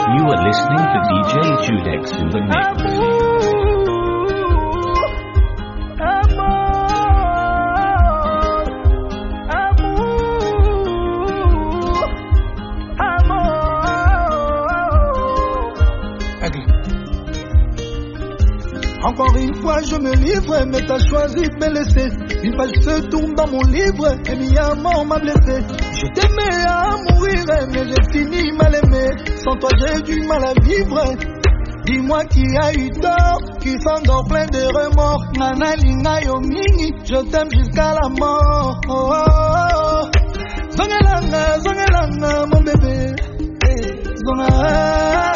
You are listening to DJ Judex in the mix. Encore une fois je me livre, mais t'as choisi de me laisser. Une page se tourne dans mon livre, et mi amour m'a blessé. Je t'aimais à mourir, mais j'ai fini mal aimé. Sans toi j'ai du mal à vivre. Dis-moi qui a eu tort, qui s'endort plein de remords. Nana Lina Yomini, je t'aime jusqu'à la mort. Oh, oh, oh. Zongelanga, zongelanga, mon bébé. Zongelanga.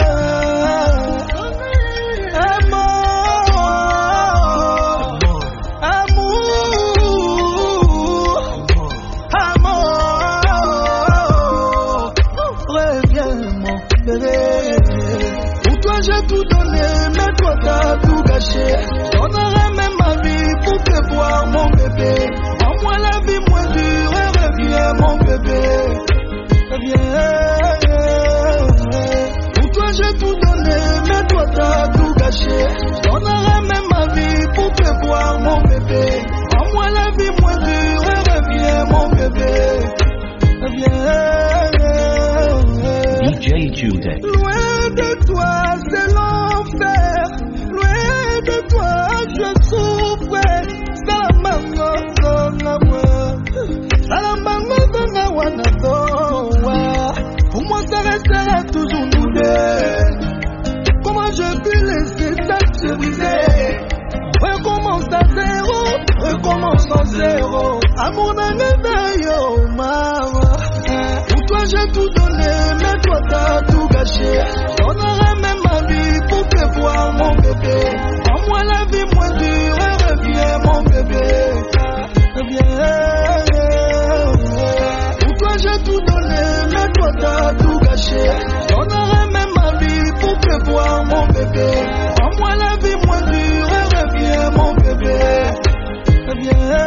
J'ai tout donné, mais toi t'as tout gâché. J'donnerais même ma vie pour te voir, mon bébé. Rends-moi la vie moins dure et reviens, mon bébé. Reviens. Pour toi j'ai tout donné, mais toi t'as tout gâché. J'donnerais même ma vie pour te voir, mon bébé. Rends-moi la vie moins dure et reviens, mon bébé. Reviens. DJ Judex. Loin de toi, c'est l'enfer. Loin de toi, je souffre. Salamango, Zongawa. Salamango, Zongawa, Nazowa. Pour moi, ça restera toujours nous deux. Comment je peux laisser ça se briser? Recommence à zéro, recommence à zéro. Amour d'un yo, maman. Pour toi, j'ai tout donné, mais toi, t'as tout gâché. J'donnerais même ma vie pour te voir, mon bébé. Rends-moi la vie moins dure et reviens, mon bébé. Reviens. Pour toi, j'ai tout donné, mais toi, t'as tout gâché. J'donnerais même ma vie pour te voir, mon bébé. Rends-moi la vie moins dure et reviens, mon bébé. Reviens.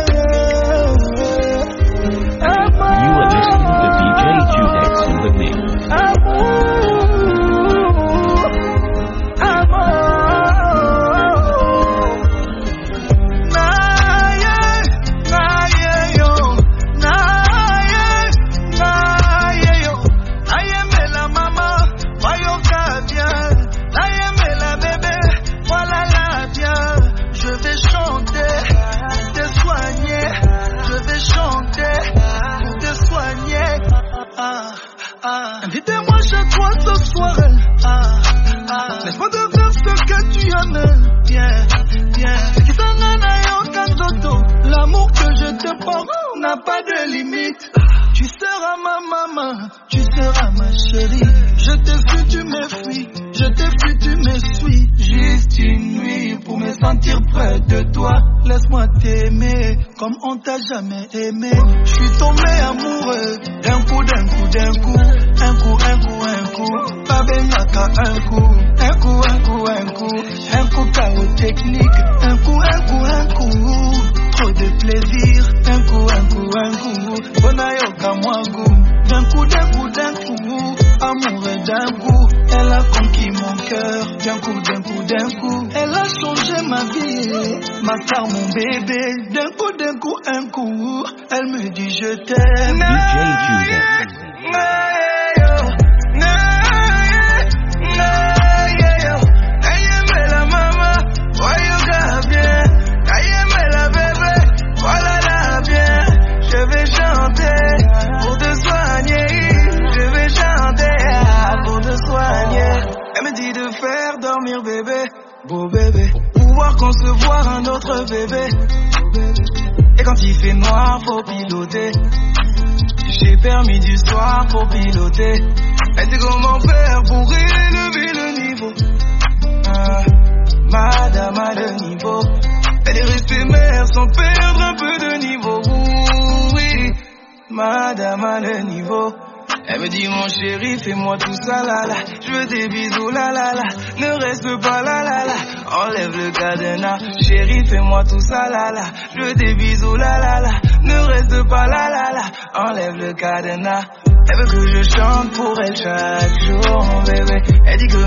You are listening to DJ Judex in the mix. Invitez-moi chez toi ce soir. Laisse-moi te faire ce que tu aimes. Viens. L'amour que je te porte n'a pas de limite. Tu seras ma maman, tu seras ma chérie. Je te fuis, tu me fuis. Je te fuis, tu me suis. Juste une nuit pour me sentir près de toi. Laisse-moi t'aimer comme on t'a jamais aimé. Je suis tombé amoureux d'un coup. Babenaka un coup. Un coup chaos technique. Un coup. Trop de plaisir. Un coup. Bonayoka mwangu. D'un coup. Amoureux d'un coup. Elle a conquis mon cœur. D'un coup. Elle a changé ma vie. Ma star, mon bébé. D'un coup, un coup. Elle me dit je t'aime. DJ Judex. Beau bébé, pouvoir concevoir un autre bébé. Et quand il fait noir, faut piloter. J'ai permis du soir pour piloter. Elle sait comment faire pour élever le niveau. Madame a le niveau. Elle est restée mère sans perdre un peu de niveau. Oui, madame a le niveau. Elle me dit mon chéri, fais-moi tout ça là là. Je veux des bisous là là là. Ne reste pas là là là. Enlève le cadenas. Chéri, fais-moi tout ça là là. Je veux des bisous là là là. Ne reste pas là là là. Enlève le cadenas. Elle veut que je chante pour elle chaque jour, mon bébé.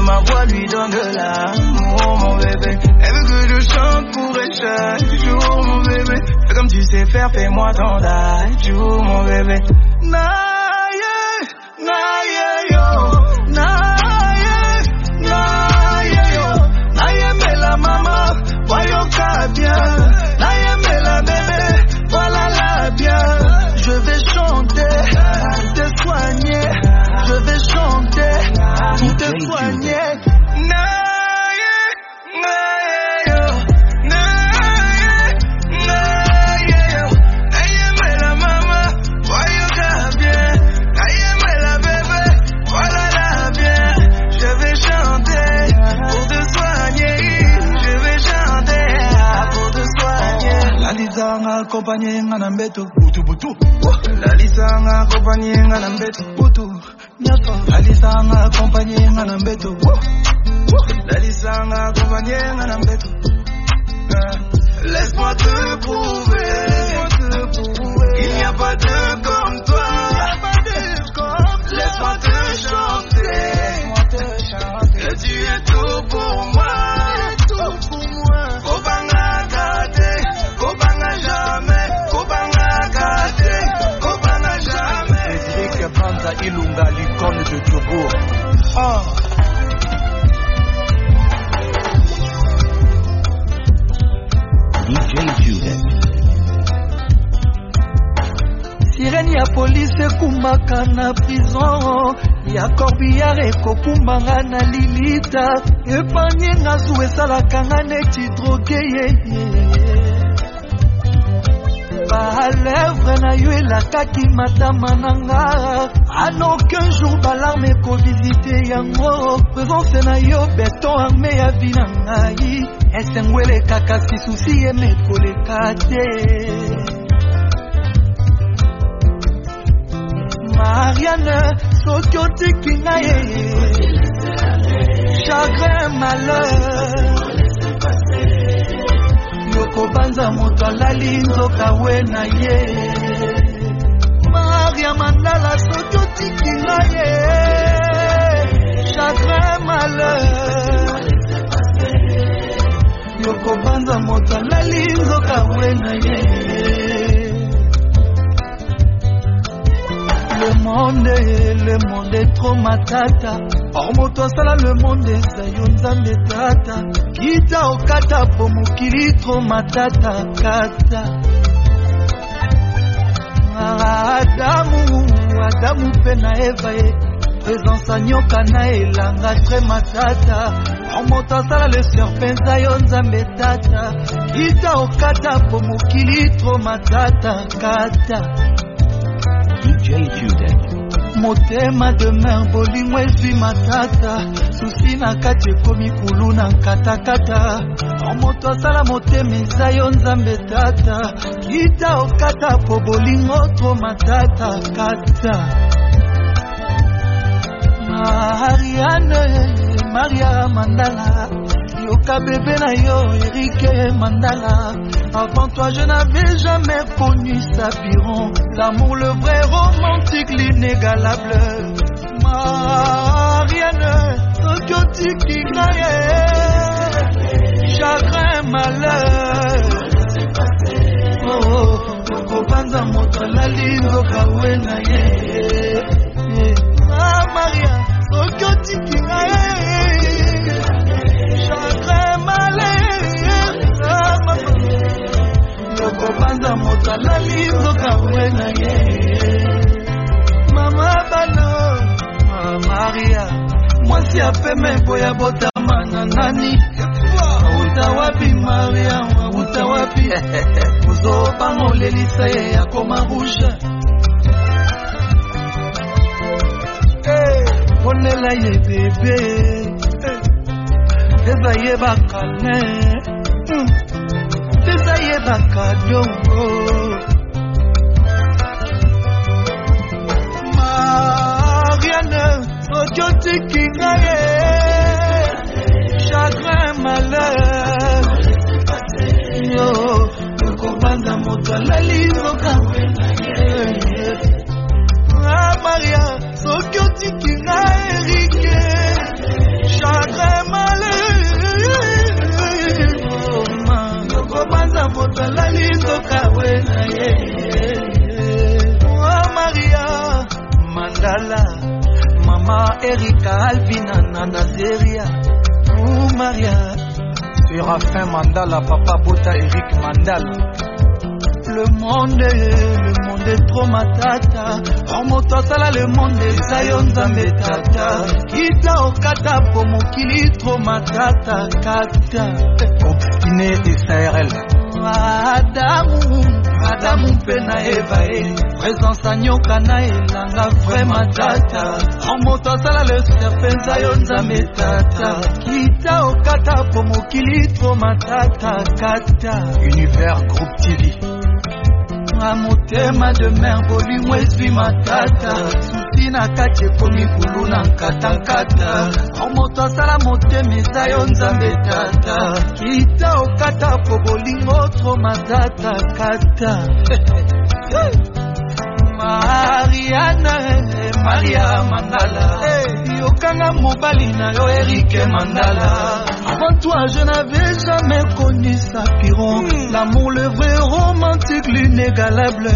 ma voix lui donne de l'amour, mon bébé. Elle veut que je chante pour elle chaque jour, mon bébé. Fais comme tu sais faire, fais-moi ton jour, mon bébé. Naye, naye yo, naye, naye yo. Naye me la maman, voyons bien. Naye me la bébé, voilà la bien. Je vais chanter, te soigner. Je vais chanter, te soigner. Naye, naye yo, naye, naye yo. Naye me la maman, voyons bien. Naye me la bébé, voilà la bien. Je vais chanter pour te soigner. Je vais chanter pour te soigner. La lisanga accompagnée nganambeto butu butu. La lisanga accompagnée nganambeto butu. La lisanga accompagnée nganambeto. La lisanga accompagnée nganambeto. Laisse-moi te prouver, il n'y a pas de comme toi. Laisse-moi te chanter, que tu es tout pour moi. Kobanga kate, kobanga jamais, kobanga kate, kobanga jamais. Cédric Banza Ilunga, l'icône de Djobour. DJ Judex. Sirène ya police ekumbaka na prison ya corbillard ekokumbanga na lilita epanye nga zu esalaka nga neti droge balèvre na yo elakaki matama na nga en aucun jour balarme ekovisite yango présence na yo beton arme ya vi na ngai esengo elekaka sisusi emekoleka te Marianne, soki otiki ngai chagrin malheur yokobanza moto alali nzoka we na ye Maria Mandala, soki otiki ngai chagrin malheur yokobanza moto alali nzoka we na ye Le monde est trop matata. Or moto asala le monde ezayo nzambe tata. Kita okata po mokili trop matata kata. Adamu pe na Eva ye. Présence anyoka na elanga très matata. Or moto asala le serpent ezayo nzambe tata. Kita okata po mokili trop matata kata. DJ Judex. Motema de mer bolingo ezwi matata susi na kati ekomi kulu na nkatakata moto asala motema eza yo nzambe tata kita okata po bolingo tro matata kata Maria Mandala yoka bébé na yo Eric Mandala. Avant toi je n'avais jamais connu Sapiron. L'amour, le vrai romantique, l'inégalable. Marianne, Tokyo-Tiki Naye, chagrin malheur. Oh, Kobanza Motalali, Zokawe Naye. Maria, Tokyo-Tiki Naye, chagrin malheur. Kobanza Motalali, Zokawe Naye. Mama Bano, Maria, moi si a fait mes boya botama nani. Utawapi Maria, utawapi. Uzo bango lelisa ya koma rouge. Onela ye bébé, eza ye bakane, eza ye bakadongo. Tokyo-Tiki Naye, chagrin malheur. Yo, Kobanza Motalali, Zokawe Naye. Maria, Tokyo-Tiki Naye, Eric, chagrin Maman Erika Alvina Nanazeria ou Maria Séraphin Mandala, Papa Bota Eric Mandala. Le monde est trop matata. Remonte sala le monde Zion Zambe tata. Kita okata po mokili trop matata kata. Obstiné et CRL. Adamu pena Eva présence anyoka na elanga vraiment tata. Remonte sala le serpent Zion Zambe tata. Kita okata po mokili trop matata kata. Univers Groupe TV. Motema de mer volume eswi matata susi na kati ekomi bulu na nkata-nkata omoto asala motema eza yo nzambe tata kita okata po bolingo tro matata kata Maria Mandala yokanga mobali na yo Eric Mandala. Avant toi je n'avais jamais connu Sapiron. L'amour le vrai romantique l'inégalable.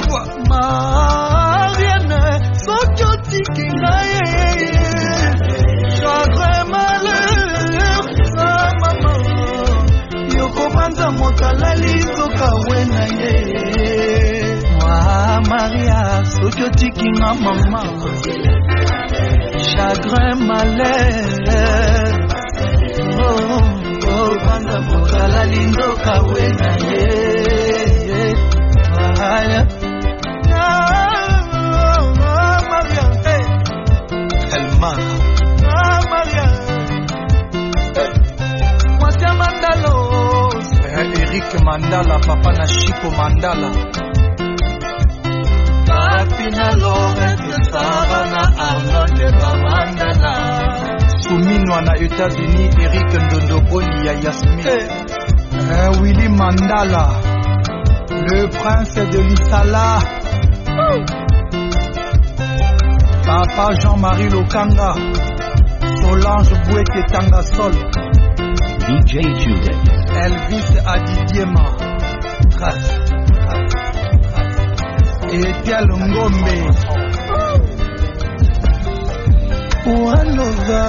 Marianne Sokotiki nae chagrin malheur sa maman yoko banza motalali soka wena ye. Maria, Sokotiki ma maman, chagrin malheur. Oh, banda mokala lindo kawena ye. Maria, Elma, Maria, Motia Mandalo, Eric Mandala, Papa Nashiko Mandala. Papina Lorette Savana Arnold Mandala. Souminwa na États-Unis, Eric Ndondoboli ya Yasmine. Willy Mandala, le prince de l'Isala. Papa Jean-Marie Lokanga, Solange Bouete Tangasol. DJ Judith. Elvis Adidiema. Etiel Ngombe. One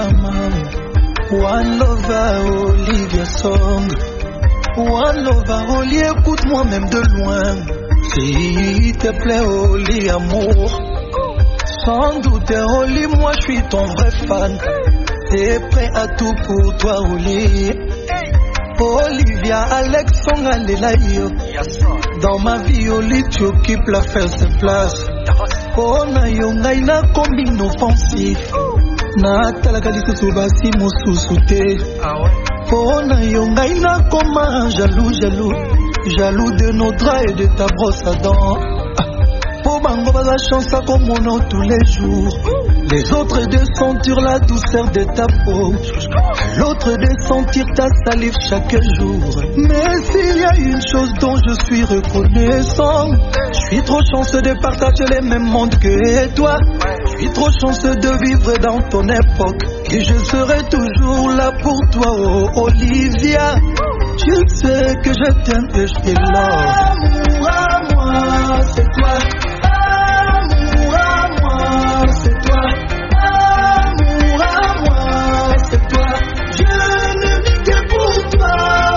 lover, Olivia Song. One lover, Oli, écoute-moi même de loin. S'il te plaît, Oli, amour. Sans doute, Oli, moi je suis ton vrai fan. T'es prêt à tout pour toi, Oli. Olivia, Alex, Songalelayo. Dans ma vie, Oli, tu occupes la first place. Oh, na yo, na combine offensif. Na talaka lisusu basi mosusu te. Oh, na yo, na koma jaloux de nos draps et de ta brosse à dents. Oh, bango la chance à comme on tous les jours. Les autres de sentir la douceur de ta peau, l'autre de sentir ta salive chaque jour. Mais s'il y a une chose dont je suis reconnaissant, je suis trop chanceux de partager les mêmes mondes que toi. Je suis trop chanceux de vivre dans ton époque. Et je serai toujours là pour toi, oh Olivia. Tu sais que je t'aime et je te love. Amour à moi, c'est toi. Amour à moi, c'est toi. Amour à moi, c'est toi. Je ne vis que pour toi.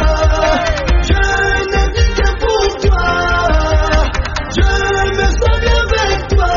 Je ne vis que pour toi. Je me sens bien avec toi.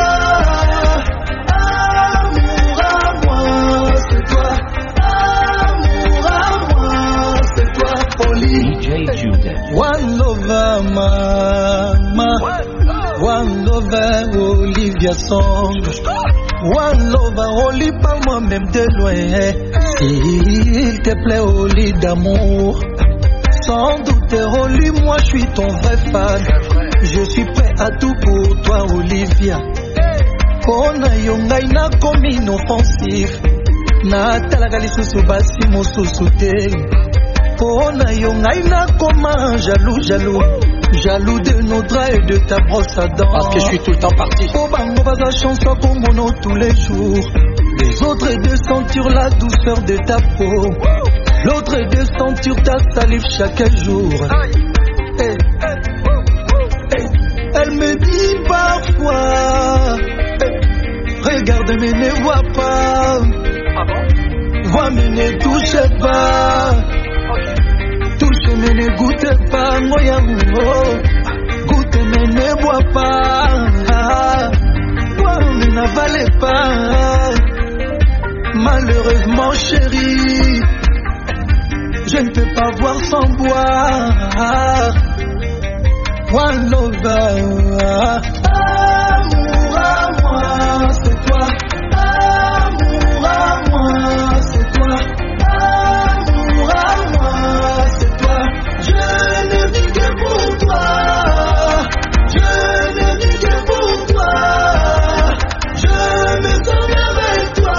Amour à moi, c'est toi. Amour à moi, c'est toi. Oli. DJ Judith. One lover, mama. One lover, Olivia Song. One lover, Oli, parle-moi même de loin. S'il te plaît, Oli d'amour. Sans doute, Oli, moi je suis ton vrai fan. Je suis prêt à tout pour toi, Olivia. Oh, na yo ngai na komi inoffensif. Na talaka lisusu basi mosusu te. Oh, na yo ngai na koma jaloux de nos draps et de ta brosse à dents. Parce que je suis tout le temps parti. Oh, bango baza chanson comme mono tous les jours. Les autres est de sentir la douceur de ta peau. L'autre est de sentir ta salive chaque jour. Hey. Elle me dit parfois, Regarde mais ne vois pas. Ah bon? Vois mais ne touche pas. Touche mais ne goûte pas. Moya goûte mais ne bois pas. Bois mais n'avale pas. Malheureusement chérie, je ne peux pas voir sans boire. One lover. Amour à moi, c'est toi. Amour à moi, c'est toi. Amour à moi, c'est toi. Je ne vis que pour toi. Je ne vis que pour toi. Je me sens bien avec toi.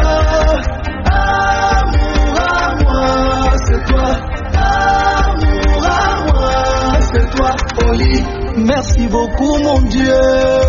Amour à moi, c'est toi. Amour à moi, c'est toi. Oli, merci beaucoup mon Dieu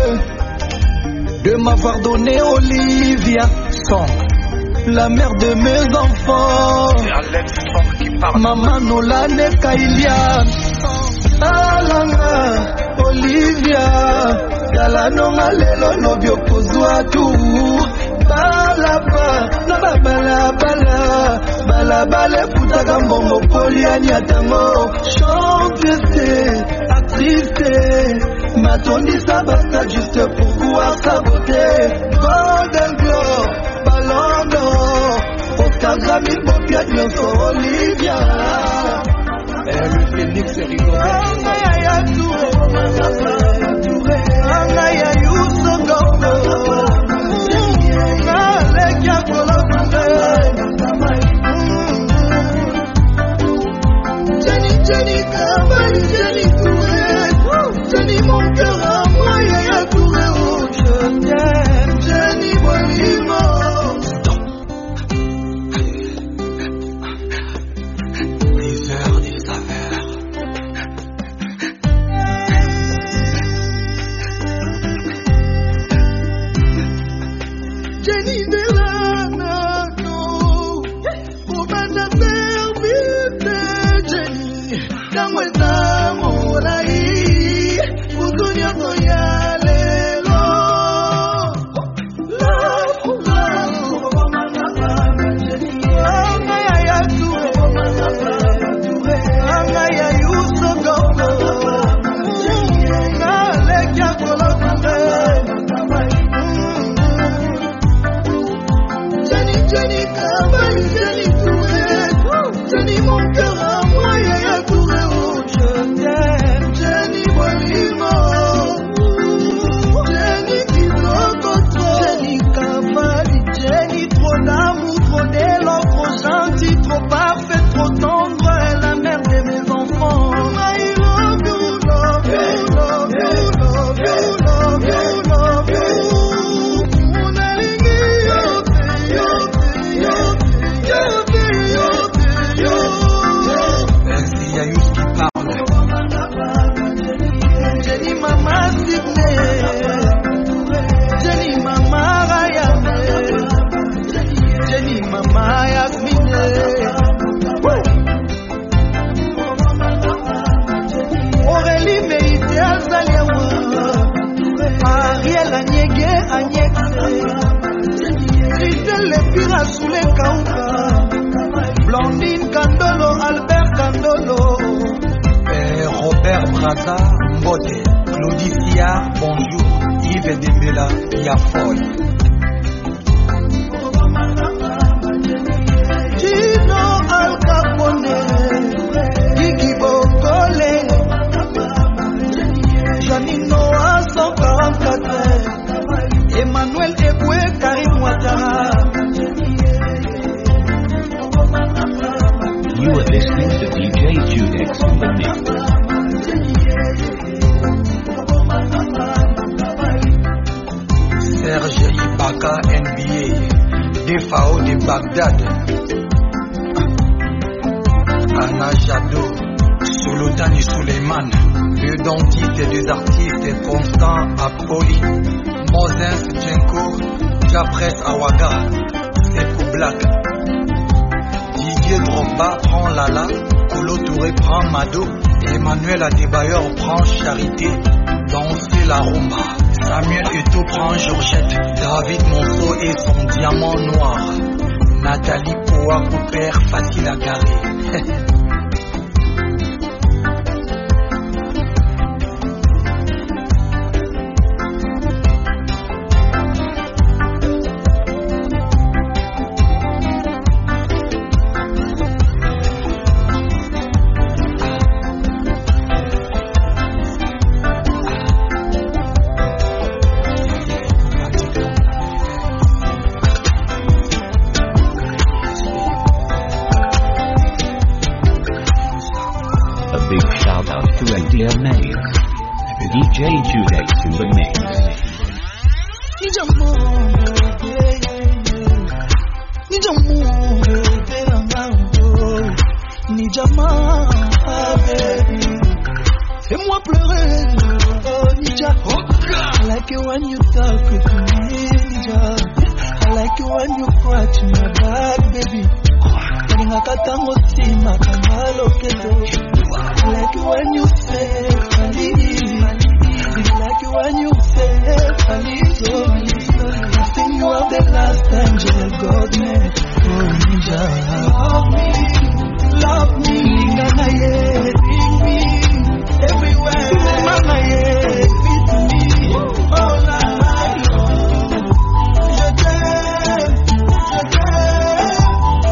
de m'avoir donné Olivia, Son. la mère de mes enfants. C'est Alex Son qui parle. Maman Nolane Kailia. Alanga Olivia, Yalanonga lelo nobyo kozwa tu. Balaba, naba balabala, balabala putaka mbongo poliani atango. Chante, attristé, m'attendisa basta juste pour voir sa beauté. Golden Globe, Ballon d'Or, Oscar Grammy, Bobia Nyonso, Olivia. Le Phoenix est rigolo. Angaya Touré, Angaya Youssou Gombo, Nalekia Kolokande, Jenny Kabali, Jenny Touré, Jenny mon cœur à moi, Yaya Touré, oh je t'aime, Jenny Bolimo. Jenny Delano, pour ma permite, Jenny, quand moi d'amour aïe, pour donner mon yalelo. Angaya Touré, Angaya Youssou Gombo, Nalekia Kolokande. Jenny Kabali, Jenny Touré, Jenny mon cœur à moi, Yaya Touré, oh je t'aime, Jenny Bolimo, Jenny Kizoko, Jenny Kabali, Jenny trop d'amour, trop d'élan, trop gentil, trop parfait, trop tendre, la mère de mes enfants. I love you, love you, love you, love you, love you, love you. Mon aligné, Merci Yayouz qui parle. Jenny Mama Sydney, Jenny Mama Rayane, Jenny Mama Yasmine. Aurélie Meïté Azaliawa, Ariel Anyege Anyekse, Christelle Lepira Soule Kauka, Blandine Kandolo, Albert Kandolo. Robert Braza, Mbote, Claudie Siard, bonjour, Yves Dembela, Yafoy. Gino Al Capone, Gigi Bokole, Janino A 144, Emmanuel Eboué, Karim Ouattara. You are listening to DJ Judex in the mix. Serge Ibaka, NBA, DFAO de Bagdad. Anna Jadot, Solotani Suleiman, le dentiste des artistes Constant Apoli, Moses Djenko, Japres Awaga, Sekou Black. Didier Drogba prend Lala, Kolo Touré prend Mado, Emmanuel Adebayor prend Charité, danser la rumba. Samuel Eto'o prend Georgette, David Monceau et son diamant noir. Nathalie Poa Cooper, facile à garer. DJ Judex in the mix. Fais-moi pleurer, oh Ninja. I like it when you talk with me, Ninja. I like it when you scratch my back, baby. Katango sima kamalo kedo. I like it when you say Fali. I like it when you say Fali. I think you are the last angel God made. Oh Ninja, love me, Nanaye, bring me everywhere, Nanaye, beat me all night long. Je t'aime, je t'aime.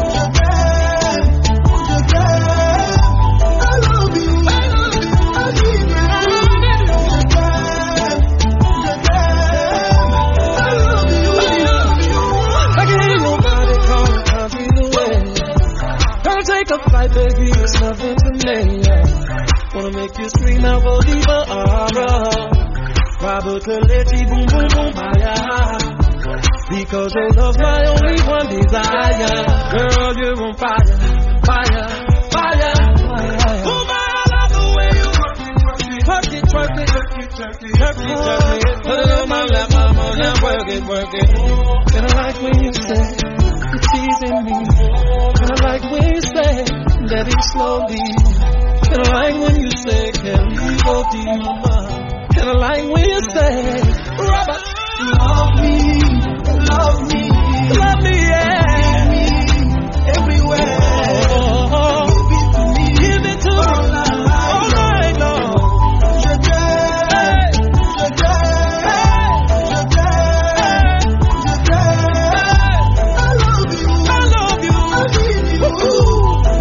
Baby, it's nothing to me. Wanna make you scream out for diva, Robert Coletti, boom, boom, boom, fire. Because your love's my only one desire. Girl, you're on fire, fire, fire. Oh my, I love the way you work it, twerk it, twerk it, twerk it, twerk it, twerk it. Put it on my lap, mama, now work it, work it. And I like when you say you're teasing me. And I like when you say that it slowly. And I like when you say, can we go deep? And I like when you say, Robert, love me, love me, love me, yeah. Give me everywhere. Give it to me all night long. Je t'aime, je t'aime, je t'aime, je t'aime. I love you, I love you, I need you.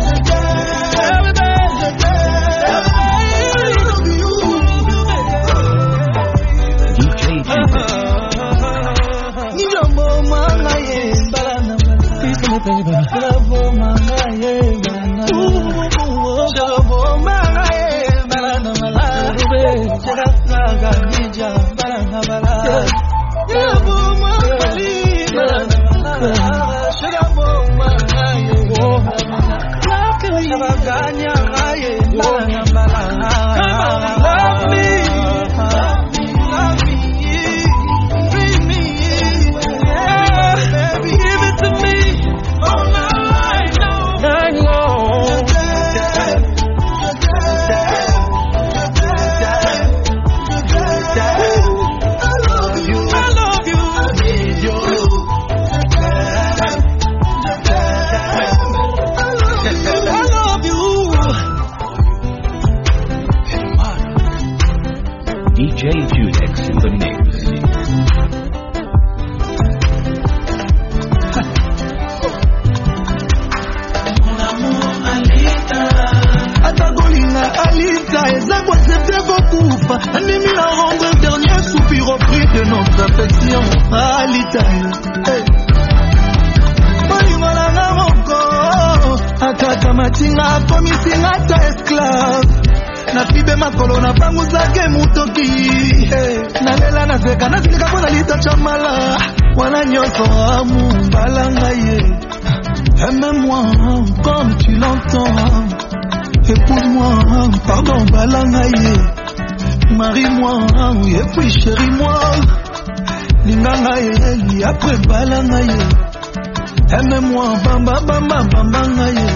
DJ Judex in the mix. Atagolinga Alita, eza kwa accepter beaucoup. Animi la rendre le dernier soupir au prix de notre affection. Alita, Bolingola na moko, akata matinga komisinga ta esclave. Na fibe makolo na pangu zake mutoki. Nalela na zeka na zilika kwa lita chamala. Wana nyoso amu balanga ye. Aime-moi comme tu l'entends. Épouse-moi, pardon balanga ye. Marie-moi, et puis chéris-moi. Linganga ye, après balanga ye. Aime-moi, bamba bamba bamba ye.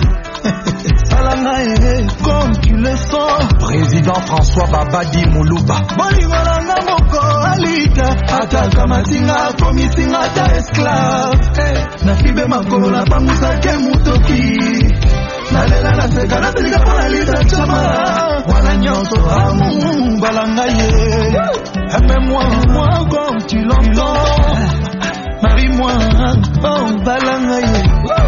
Comme tu le sens. Président François Babadi Moulouba. Bolingola na moko Malika ataka matinga komisinga ta esclave na fibe makolo na pangusa ke mutoki nalela na seka na telika pona lita chama wana nyonso amu balanga ye aime-moi comme tu l'entends marie-moi oh balanga ye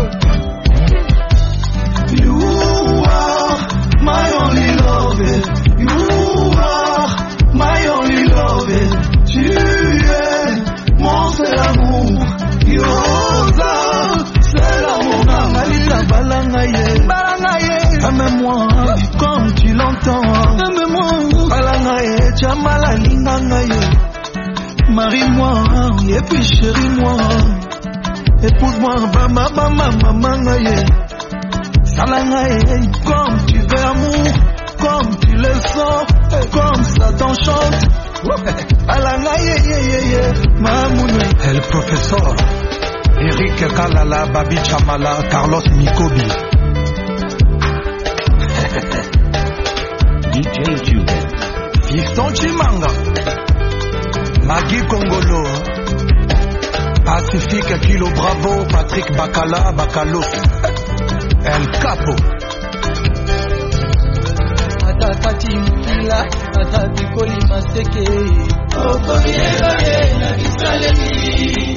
you are my only love you are my only love tu es mon seul amour yoza c'est l'amour nalita balanga ye aime-moi comme tu l'entends aime-moi balanga ye chamala linganga ye marie-moi et puis chérie-moi épouse-moi bama bama mamanga ye salanga ye comme tu veux amour comme tu le sens comme ça t'enchante alanga ye mamoune el professeur Eric Kalala Babi Chamala Carlos Mikobi DJ Judex Fiston Chimanga Magui Kongolo Pacifique Kilo Bravo Patrick Bakala Bakalos El Capo Atakati Mukila Atati Koli Maseke Okoye na Bisalemi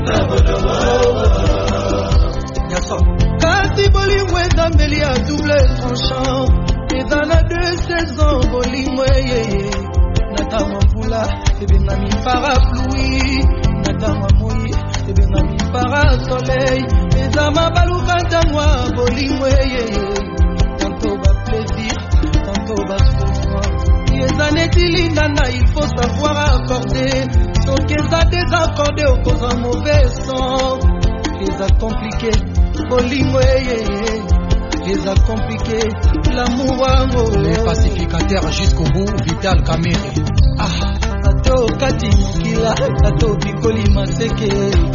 Kasi bolimwe Zambeli a double tranchant et dans la 2 saisons bolimwe Natama Mpula ebenga mi parapluie Natama Moi ebenga mi parasoleil Ezama baluka tangwa bolimwe Tantôt bas plaisir, tantôt bas souffrance Yezanetilindana il faut savoir accorder Donc ils ont désaccordé au cause un mauvais son Les a compliqué, bolingo Les a compliqué, l'amour Les pacificateurs jusqu'au bout, Vital Kamere Ato Kati Mukila, Ato Bikoli Maseke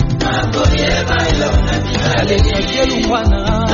Allez, Sakielu Mwana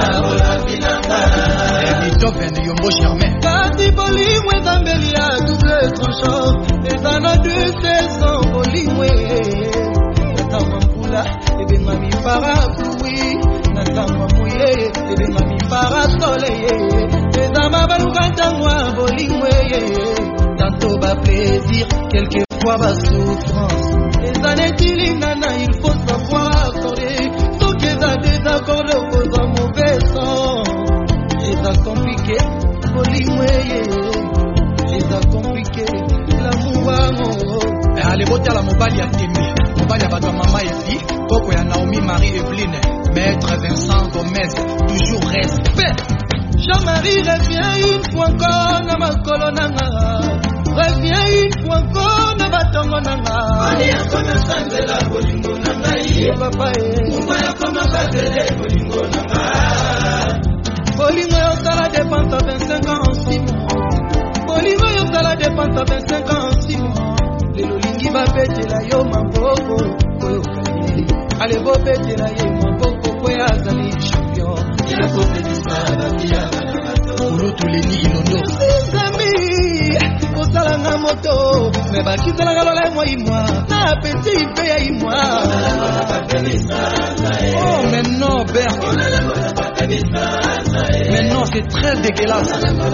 Beethoven Yombo Germain Kati bolingo Zambeli a double tranchant Et dans la 2 saisons bolingo Natama Mpula ebenga mi parapluie Natama Moi ebenga mi parasoleil Ezama baluka tangwa bolingo Tantôt bas plaisir, quelquefois bas souffrance Ezanetilingana il faut savoir accorder Donc ils ont désaccordé au cause un mauvais son Les a compliqué, bolingo Les a compliqué, l'amour Allez, bota la mobile ya Tembe Mobile ya bato mama epi Koko ya Naomi Marie Evelyne Maître Vincent Gomez Toujours respect Jean-Marie reviens une fois encore na makolo nanga Reviens une fois encore na batongo nanga Oli akona sanzela bolingo nanga Papa Mumaya koma batele bolingo nanga Bolingo yosala dépense à 25 ans en 6 mois Bolingo yosala dépense à 25 ans en 6 mois Lelo lingi babetela yo maboko Koyo kani Ale bobetela yo maboko Koya azali champion Il a posé du sana Kulutu Leni Inondo Zami Osalanga moto Me bakizalanga lola moi Na petit paye moi Oh maintenant Bert Maintenant c'est très dégueulasse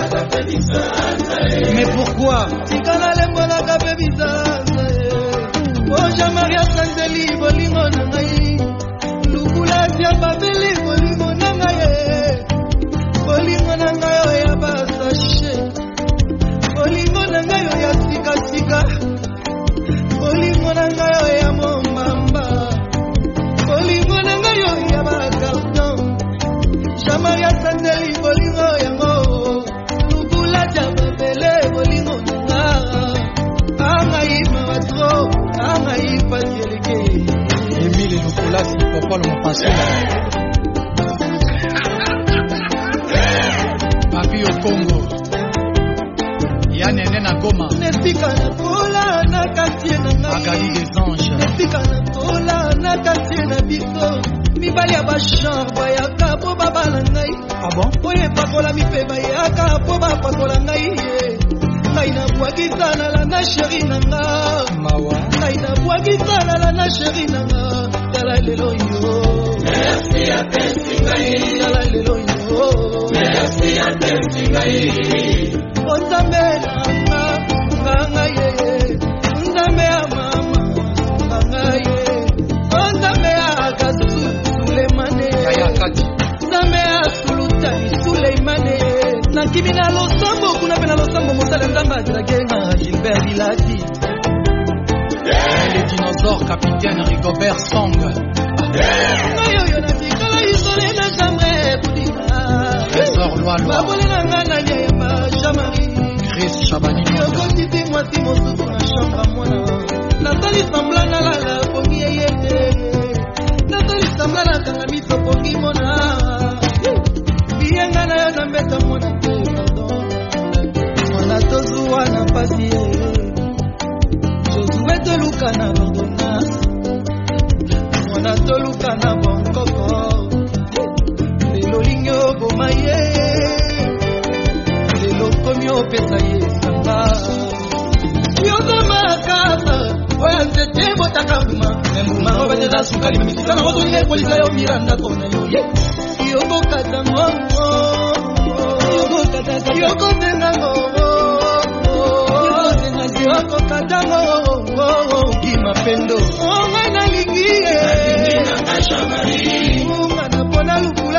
Mais pourquoi Sikana lembola kape bizasa Oh Jean-Marie Sandeli bolingo nangai Lukula tia babeli bolingo nangai Bolingo nangai ya basashe Bolingo nangai ya sika Bolingo nangai ya momamba Bolingo nangai ya bakarton Jean-Marie Sandeli bolingo yango Lukula tia babeli bolingo nangai Angai mavatro Angai pasieleke Emile Nicolas Popol mon passé Papi au Congo Yann na Goma Nesika na kola na quartier na ngai Magali des Anges Nesika na kola na quartier na biso Mibali ya bachambre yaka po babala ngai Ah bon? Oye pakola mipe bayaka po bapakola ngai ngai na bwakisa la na chéri nanga mawa ngai na bwakisa la na chéri nanga tala lelo yo merci à Tessingai tala lelo yo merci à Tessingai ondame nanga ye ondame mama nanga ye ondame akasu Sulemane ya kati ondame asuluta Sulemane nakimi na losambo kuna pena losambo mosala ndamba dragenga Gilbert Bilati les dinosaures capitaine Rigobert Song nayo yo na tikala isole na chambre kudina trésor loi babole na ngana nyema Jamari Chris Chabani yo kotiti mwati mosusu na chambre mwana natali samblana la pongi yete natali samblana kanga mito pongi mona bienga na yo na mbeta mwana mwana tozuwa na pasi Josué toluka na ordonnance mwana toluka na bonkoko lelo lingi oboma ye lelo komi opesa ye sanga yoza makasa oya nzete botaka mbuma mbuma obateza sukali memisisa na otolinga ekolisa yo miranda kona yo yobokata ngongo yokozenga ngongo yokokata ngongo kimapendo ongai nalingi ye unga napona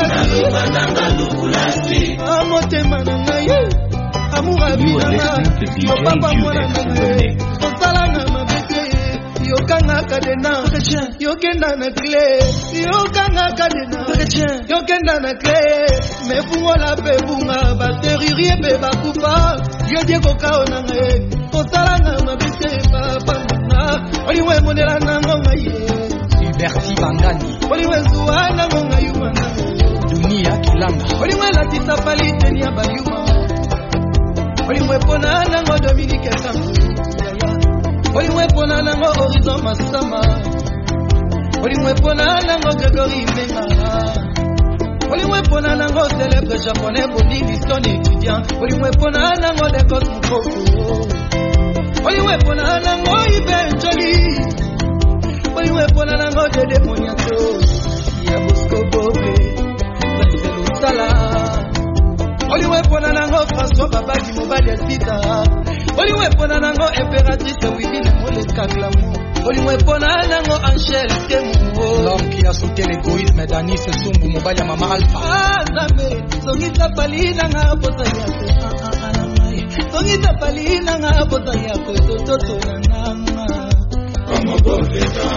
lukulasi amotema na ngai amour abinanga yopapa mwana nanga osala na mabete yokanga kadena yokenda na clé yokanga kadena yokenda na clé mefungola pe bunga bateririe pe bakufa yodie kokao na ngai osala na mabete papa na oliwe monela nango ngai Liberty Bangani oliwe zuwa nango ngai yumana dunia kilanga oliwe latisa paliteni ya bayuma oliwe pona nango Dominique Kangu oliwe pona nango Horizon Masama oliwe pona nango Gregory Menga oliwe pona nango célèbre japonais Boni Liston étudiant oliwe pona nango Dekos Mukoko oliwe pona nango Iben Joli oliwe pona nango Dede Moniato ya Bosco Bobe Marcelo Sala oliwe pona nango François Babaki mobali asita oliwe pona nango Impératrice Wibine Moleka Glamour oliwe pona nango Angèle Temu l'homme qui a sauté l'égoïsme d'Anis Sumbu mobali ya mama Alpha Zambe songisa pali nanga bota yako songisa pali nanga bota yako toto nanga kama bofeta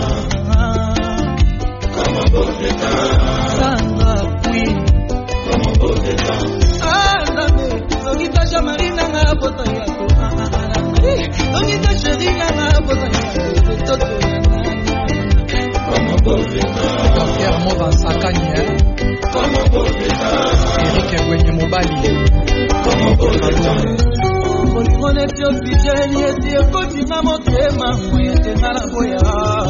sanga queen kama bofeta Zambe songisa Jamari nanga bota yako songisa Chéri nanga bota yako toto nanga kama bofeta Pierre Mova Sakani kama bofeta Eric Gwenye mobali kama bofeta Olingoneti oxygène eti ekotinga motema moyetenga na boya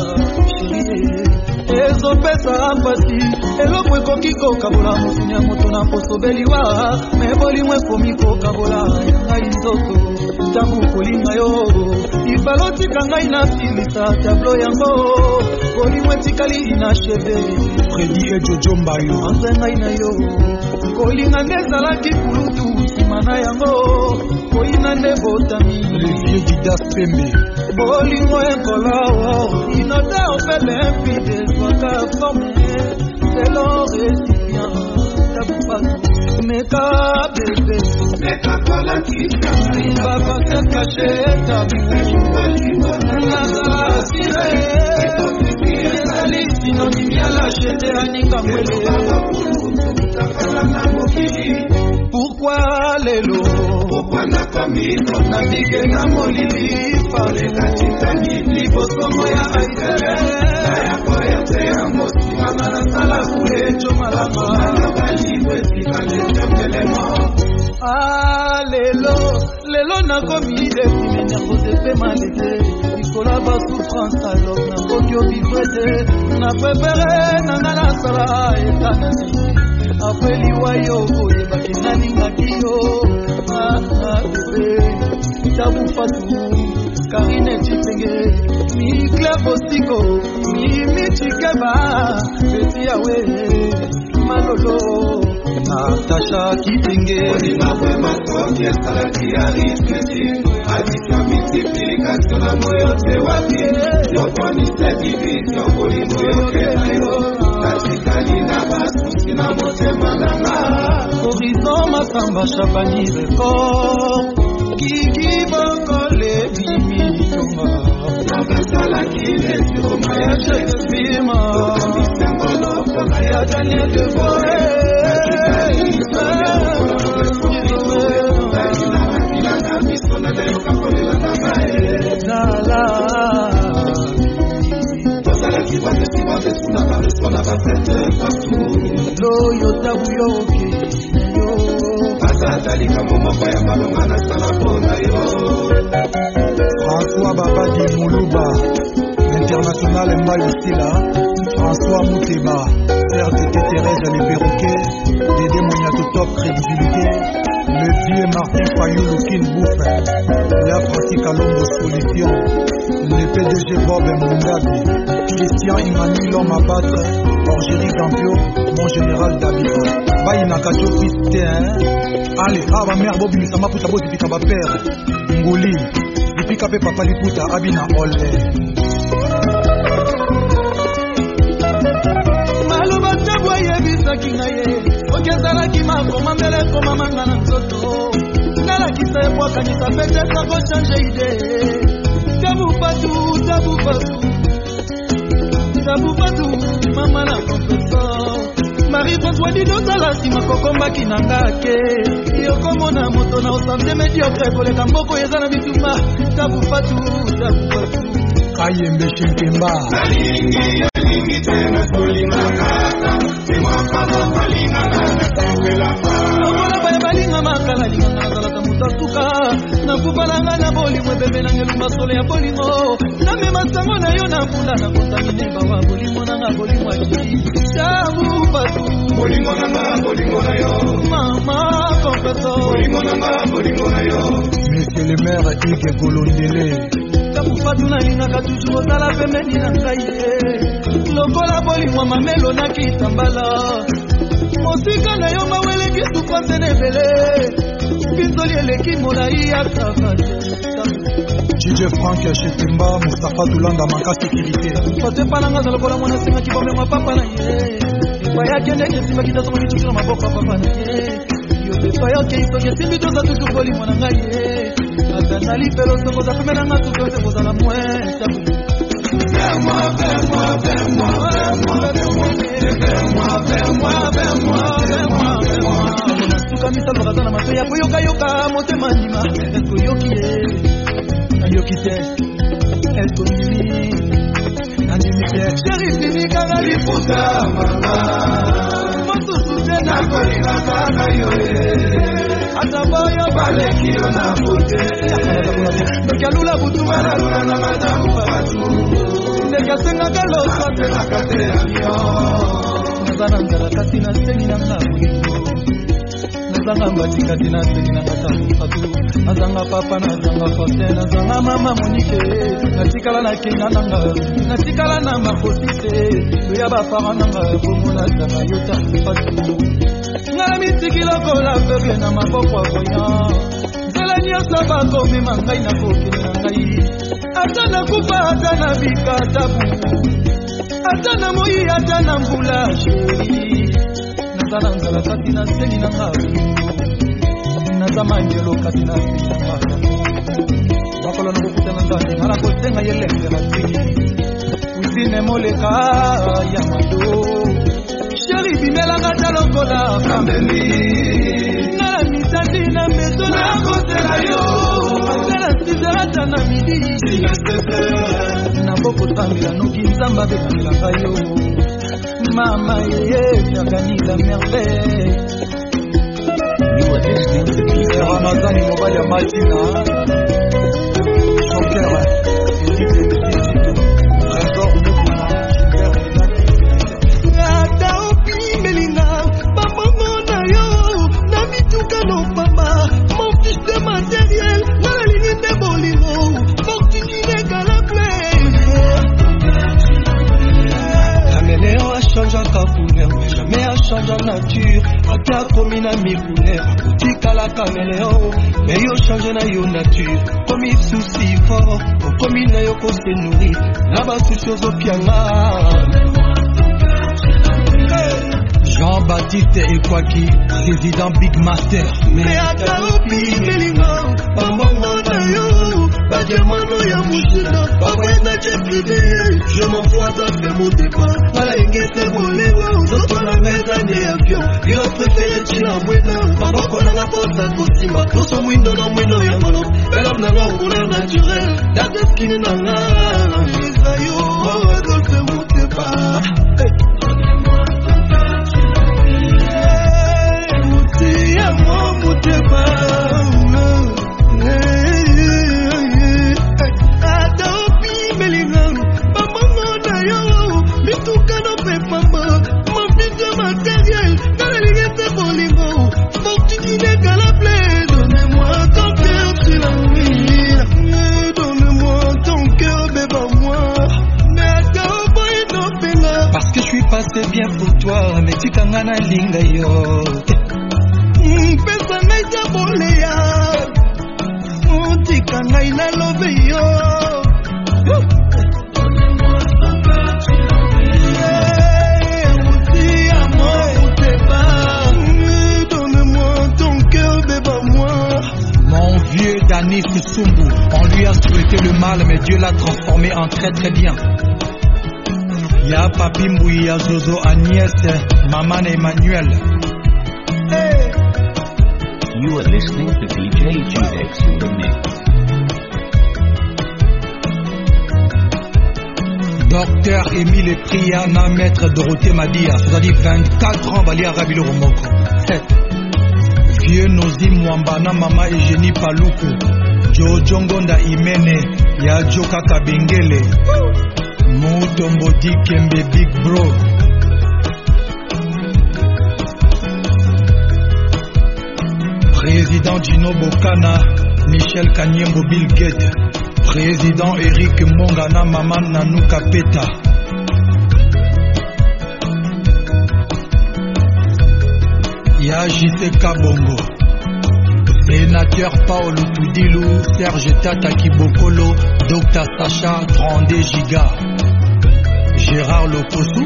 ezopesa mpasi eloko ekoki kokabola motuni ya moto na posobeliwa me bolingo ekomi kokabola ya ngai nzoto ntango kolinga yo ifalotika ngai na filisa tablo yango bolingo etikali inacheve Freddy Ejojo Mbayo anze ngai na yo kolinga nde ezalaki kulutu nsima na yango koyina nde botami Olivier Didas Pembe bolingo ekolawo inote opele impide zwaka forme selo récipient tabupasu meka bebe meka kolakisa babase kache tabu nazasire ezali sinonimi ya lachete aninga mwele pourquoi lelo pourquoi nakamino nabike na molili fale katikani libosomo ya aisele na yako yote ya mosima na sala kulecho malama lelo nakomi define nervose pe malete likola basouffrance alors nakoki obivre te na prefere nanga nasala etanasi apres liwa yo boyebaki naningaki yo bebe Fatu, Karine Chitenge, mi Claire Bosiko, mi Michikeba, Betty Awe, Malolo, Natasha Kitenge. Olima Wema Soki, Salaki Arithmetic, addition, multiplication, moyote wapi, yoponi se division, olimo yoke nayo, katikali na basu, sina mote malanga. Horizon Masamba Chabani Record, Kiki Bokole Bimi Tonga, Nabasala Kile Siroma ya Chekesima, Misambolo Kola ya Daniel de Boe, katikali na misona da yoka kolela na bae. Zala Tozala kibate sibate suna bale sona basete partout. Lo yotabu yoke yo Azali kama moko ya malonga na sala pona yo. François Babadi Moulouba, international Mbaye Stila, François Mouteba, RTT Thérèse Les Perroquets, Dédé Moniato Top Crédibilité, le vieux Martin Fayou Loukine Bouffe, Léa Francis Kalombo Solution, le PDG Bob Mundabi, Christian Imani l'homme à battre, Orgérie Gampio, mon général David, Baye Nakacho Piste, allez, ma mère Bobi Misama Pouta Bosi Pika ma père, Ngouli, Pika Pe Papa Liputa, Abina Olé. Maloba tabwa yebisa kingaye, okezala kimako mamele koma mangana nzoto. Nala kisa epwa kanisa pete sako change ide. Tabu patu, mama na confessor. Marie-François Dido Sala sima kokomba kinangake. Yoko mona moto na osante mediocre koleka mboko yeza na bituma. Tabu patu. Kayembe Shinkemba. Alingi tena kulinga simapano balinga na tafela Ola baya balinga makala linga na zalata mutatuka. Na kupalanga na boli mwebebe na ngelumba sole ya bolimo. Na mema sango na yo na pula na kontamine bawa bolimo na nga bolimo aji. Tabu patu. bolimo na yo. Mama confessor. Bolimo na yo. Monsieur le maire Ike Golondele. Tapufatu na lingaka toujours ozala pembeni na ngai ye. Lokola bolimwa mamelo na kitambala. Mosika na yo maweleki supase nebele. Pinzoli eleki molai ya kravate. DJ Frank Chetimba, Mustafa Tulanda manka sécurité. Pate palanga za lokola mwana singa kibombe mwa papa na ye. Kwa yake ndeke simba kitasoma kichukira maboko ya papa na ye. Yote kwa yake isoge simbi doza toujours bolimwa na ngai ye. Atanali pelo soko za pemena nga tukote koza la mweta. Nasuka misalo katana maso ya koyoka yoka motema ndima. Esko yoki ye. Yoki te. Esko nimi. Nandimi te. Sheriff nimi kanga liputa mama. Mosusu tena kolinga kanga yoye. Ataboyo baleki na fute. Ndokalula butumana lula na madamu patu. Ndekasenga kalosa tena katea mio. Nazana mzala katina sengi na ngabu. Nazanga mbatika tina sengi na madamu patu. Nazanga papa nazanga fote nazanga mama monike. Natikala na kinga nanga. Natikala na makosite. Doya bafara nanga bomo nazanga yota patu. Ngala mitiki lokola aveugle na maboko voyant. Nzela nyonso bakomema ngai na kokende na ngai. Ata na kufa ata na bika tabu. Ata na moi ata na mbula sheri. Nazala nzala kati na sengi na ngai. Nazama njelo kati na sengi na ngai. Bakolo na kukuta na ngai. Mara kotenga yelenge na sengi. Uzine moleka ya mado. Sheri binelanga talokola kambeli. Nala mitandi na meso na kotela yo. Atela sizerata na midi. Na boko tambila noki nzamba bekangela kayo. Mama yeye takanila merveille. You are listening to DJ Ramazani mobile ya Martina. Choker. Trésor Mokuna. Mon fils de matériel, dans la ligne de Bolin. lumière, mais jamais à changer en nature. Aka komi na mibune, tika la caméléon, mais yo change na yo nature. Komi souci fort, komi na yo ko se nourrir, na ba souci zo pianga. Jean-Baptiste Ekwaki, président Big Master. Mais aka opi melingo, maman na yo, ba diamano ya mushina, ba wenda privé. Je m'envoie ça fait mon départ. Ala ingete bolewa, zoto na meza ni avion. Yo préféré chila mwena, papa kona na posa kosimba. Toso mwindo na mwindo ya mono, belam na nga couleur naturelle. Date skin na nga, Isayo, Adolphe mon départ. Parce que je suis passé bien pour toi, mais tu t'en as na linga yo. Pesa ngai ja boleya, tika ngai na lobe yo. Mon vieux Danis Sumbu, on lui a souhaité le mal, mais Dieu l'a transformé en très très bien. Ya Papi Mbouya Zozo Agnès, Maman Emmanuel. You are listening to DJ Judex in the mix. Docteur Émile Priana, maître Dorothée Madia, c'est-à-dire 24 ans, Bali Arabilo Romoko. 7. Vieux Nozi Mwambana, Mama Eugénie Paluku, Jojongonda Imene, Ya Joka Kabengele, Moutombo Dikembe Big Bro. Président Gino Bokana, Michel Kanyembo Bill Gates. Président Eric Mongana, Maman Nanou Kapeta. Ya JC Kabongo. Sénateur Paolo Toudilou, Serge Tata Kibokolo, Dr Sacha, 32 gigas. Gérard Lokosu.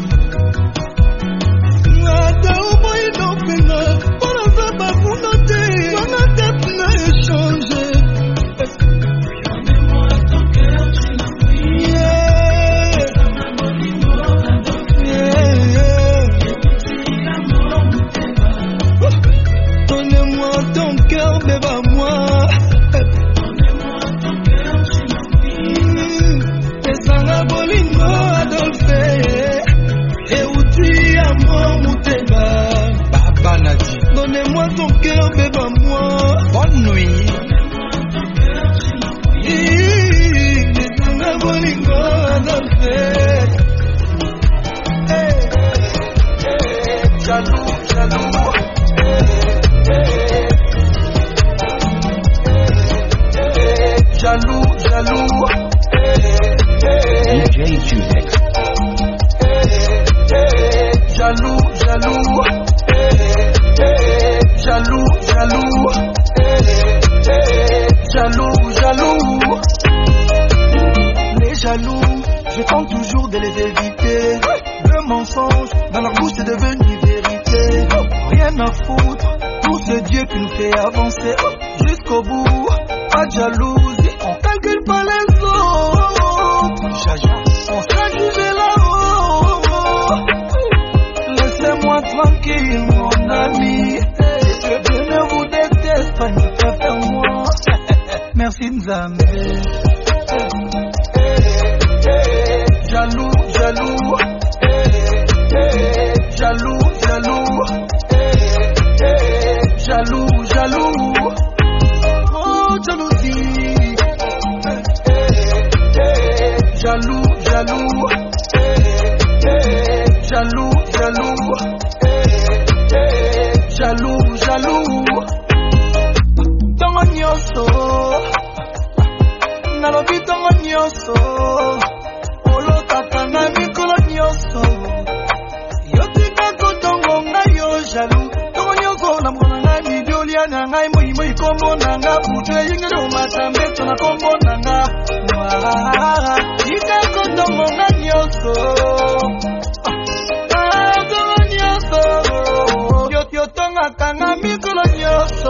Donnez-moi ton cœur, bébé, moi. Bonne nuit. Jaloux, jaloux. Jaloux, jaloux. DJ Judex. Jaloux, jaloux. Jaloux, jaloux. Jaloux, jaloux. Les jaloux, je tente toujours de les éviter. Le mensonge dans la bouche est devenu vérité. Rien à foutre, tout ce Dieu qui nous fait avancer jusqu'au bout. Pas de jalousie, on calcule pas les autres. On sera jugé là-haut. Laissez-moi tranquille, mon ami. Je ne vous déteste pas, ne pas faire moi. Merci Nzambe. Jaloux, jaloux. Jaloux, jaloux. Jaloux, jaloux. Oh, jalousie. Jaloux, jaloux. Jaloux, jaloux. Jaloux, jaloux. Tongo nyoso. Nalobi tongo nyoso. Olo tata na mikolo nyoso. Yotika Tika nangai moi moi kombo nanga putre yingero matambe tona kombo nanga. Tika kondo monga nyoso. Yo tonga kanga mikolo nyoso.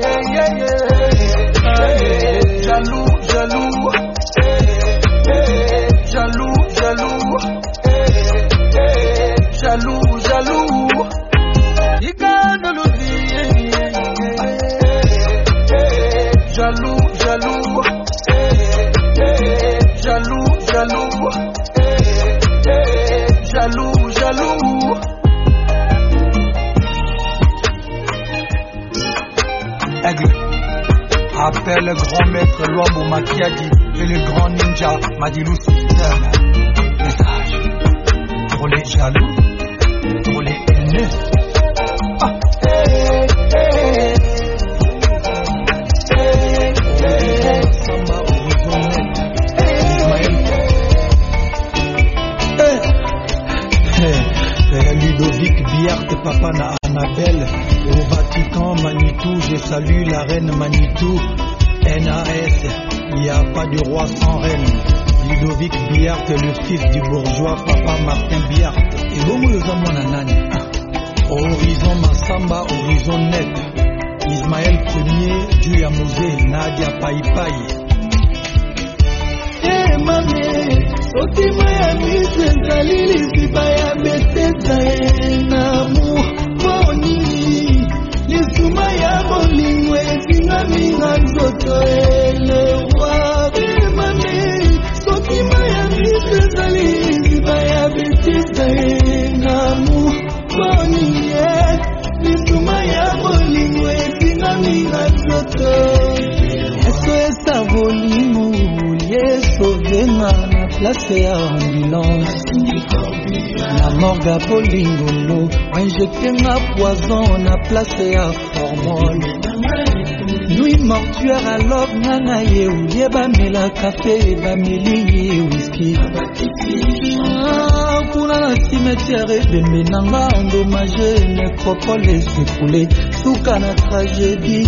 Jaloux, jaloux. Jaloux, jaloux. Jaloux, jaloux. Jaloux, jaloux, jaloux, jaloux, jaloux, jaloux. Aigle, appelle le grand maître Luambo Makiadi et le grand ninja Madilou System. Message pour les jaloux, pour les haineux. Ludovic Biart, papa na Annabelle. Au Vatican, Manitou, je salue la reine Manitou. NAS, il n'y a pas de roi sans reine. Ludovic Biart, le fils du bourgeois, papa Martin Biart. Et bon, nous avons un nani. Horizon Massamba, horizon net. Ismaël Ier, Dieu Yamouze, Nadia Paipai. Mame, otima ya misenza lili baya beteza namu boni lisuma ya bolingo esinga minga nzoto elewa. Mame, otima ya misenza lili baya beteza namu boni lisuma ya bolingo esinga minga nzoto. Eso esa bolingo sauvenga na place ya ambulance na morga polingolo injectenga poison na place ya formol nuit mortuaire alors nanga ye ulie bamela café bameli ye whisky kuna na cimetière ebembe nanga endommagé nécropole secoulé suka na tragédie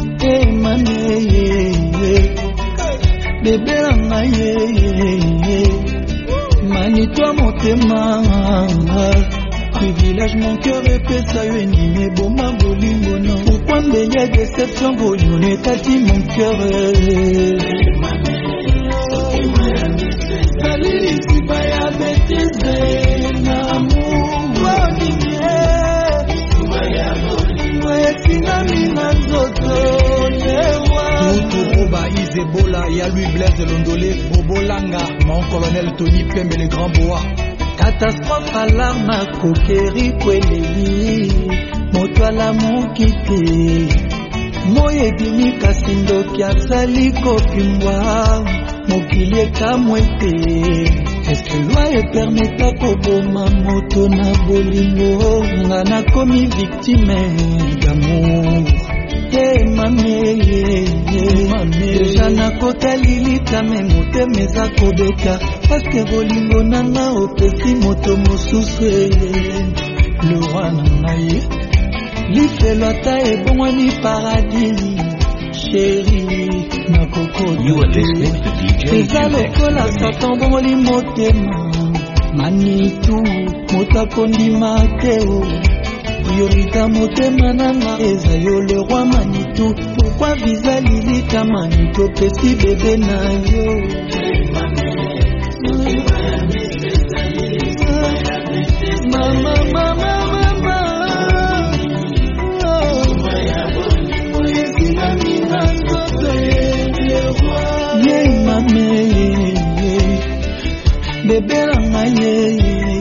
emane bébé nanga ye Manito motema privilège mon cœur epesa yo endime boma bolingo no. Pourquoi mbeye déception bolingo nekati mon cœur. Salili siba ya bêtise namour bolingo esinga mina nzoto lewa. Oba Isebola, il y a lui Blaise Londolé, Bobolanga, mon colonel Tony Pembe, le grand bois. Catastrophe alarme kokeri kweleli moto alamukite moye bimi kasindo kiasali kopimbwa mokili ekamwete. Est-ce que loi permeta koboma moto na bolingo nga nakomi victime d'amour. Mame, deja nakotalilika me motema eza kobeka paske bolingo nanga opesi moto mosusu. Le roi nanga ye lifelo ata ebongwani paradis sheri nakokote eza lokola satan bongoli motema manitu moto akondima te. Priorita motema nanga eza yo le roi Manitou. Pourquoi visa lilita Manitou pesi bébé na yo. Mama mama mama ye mame bébé nanga ye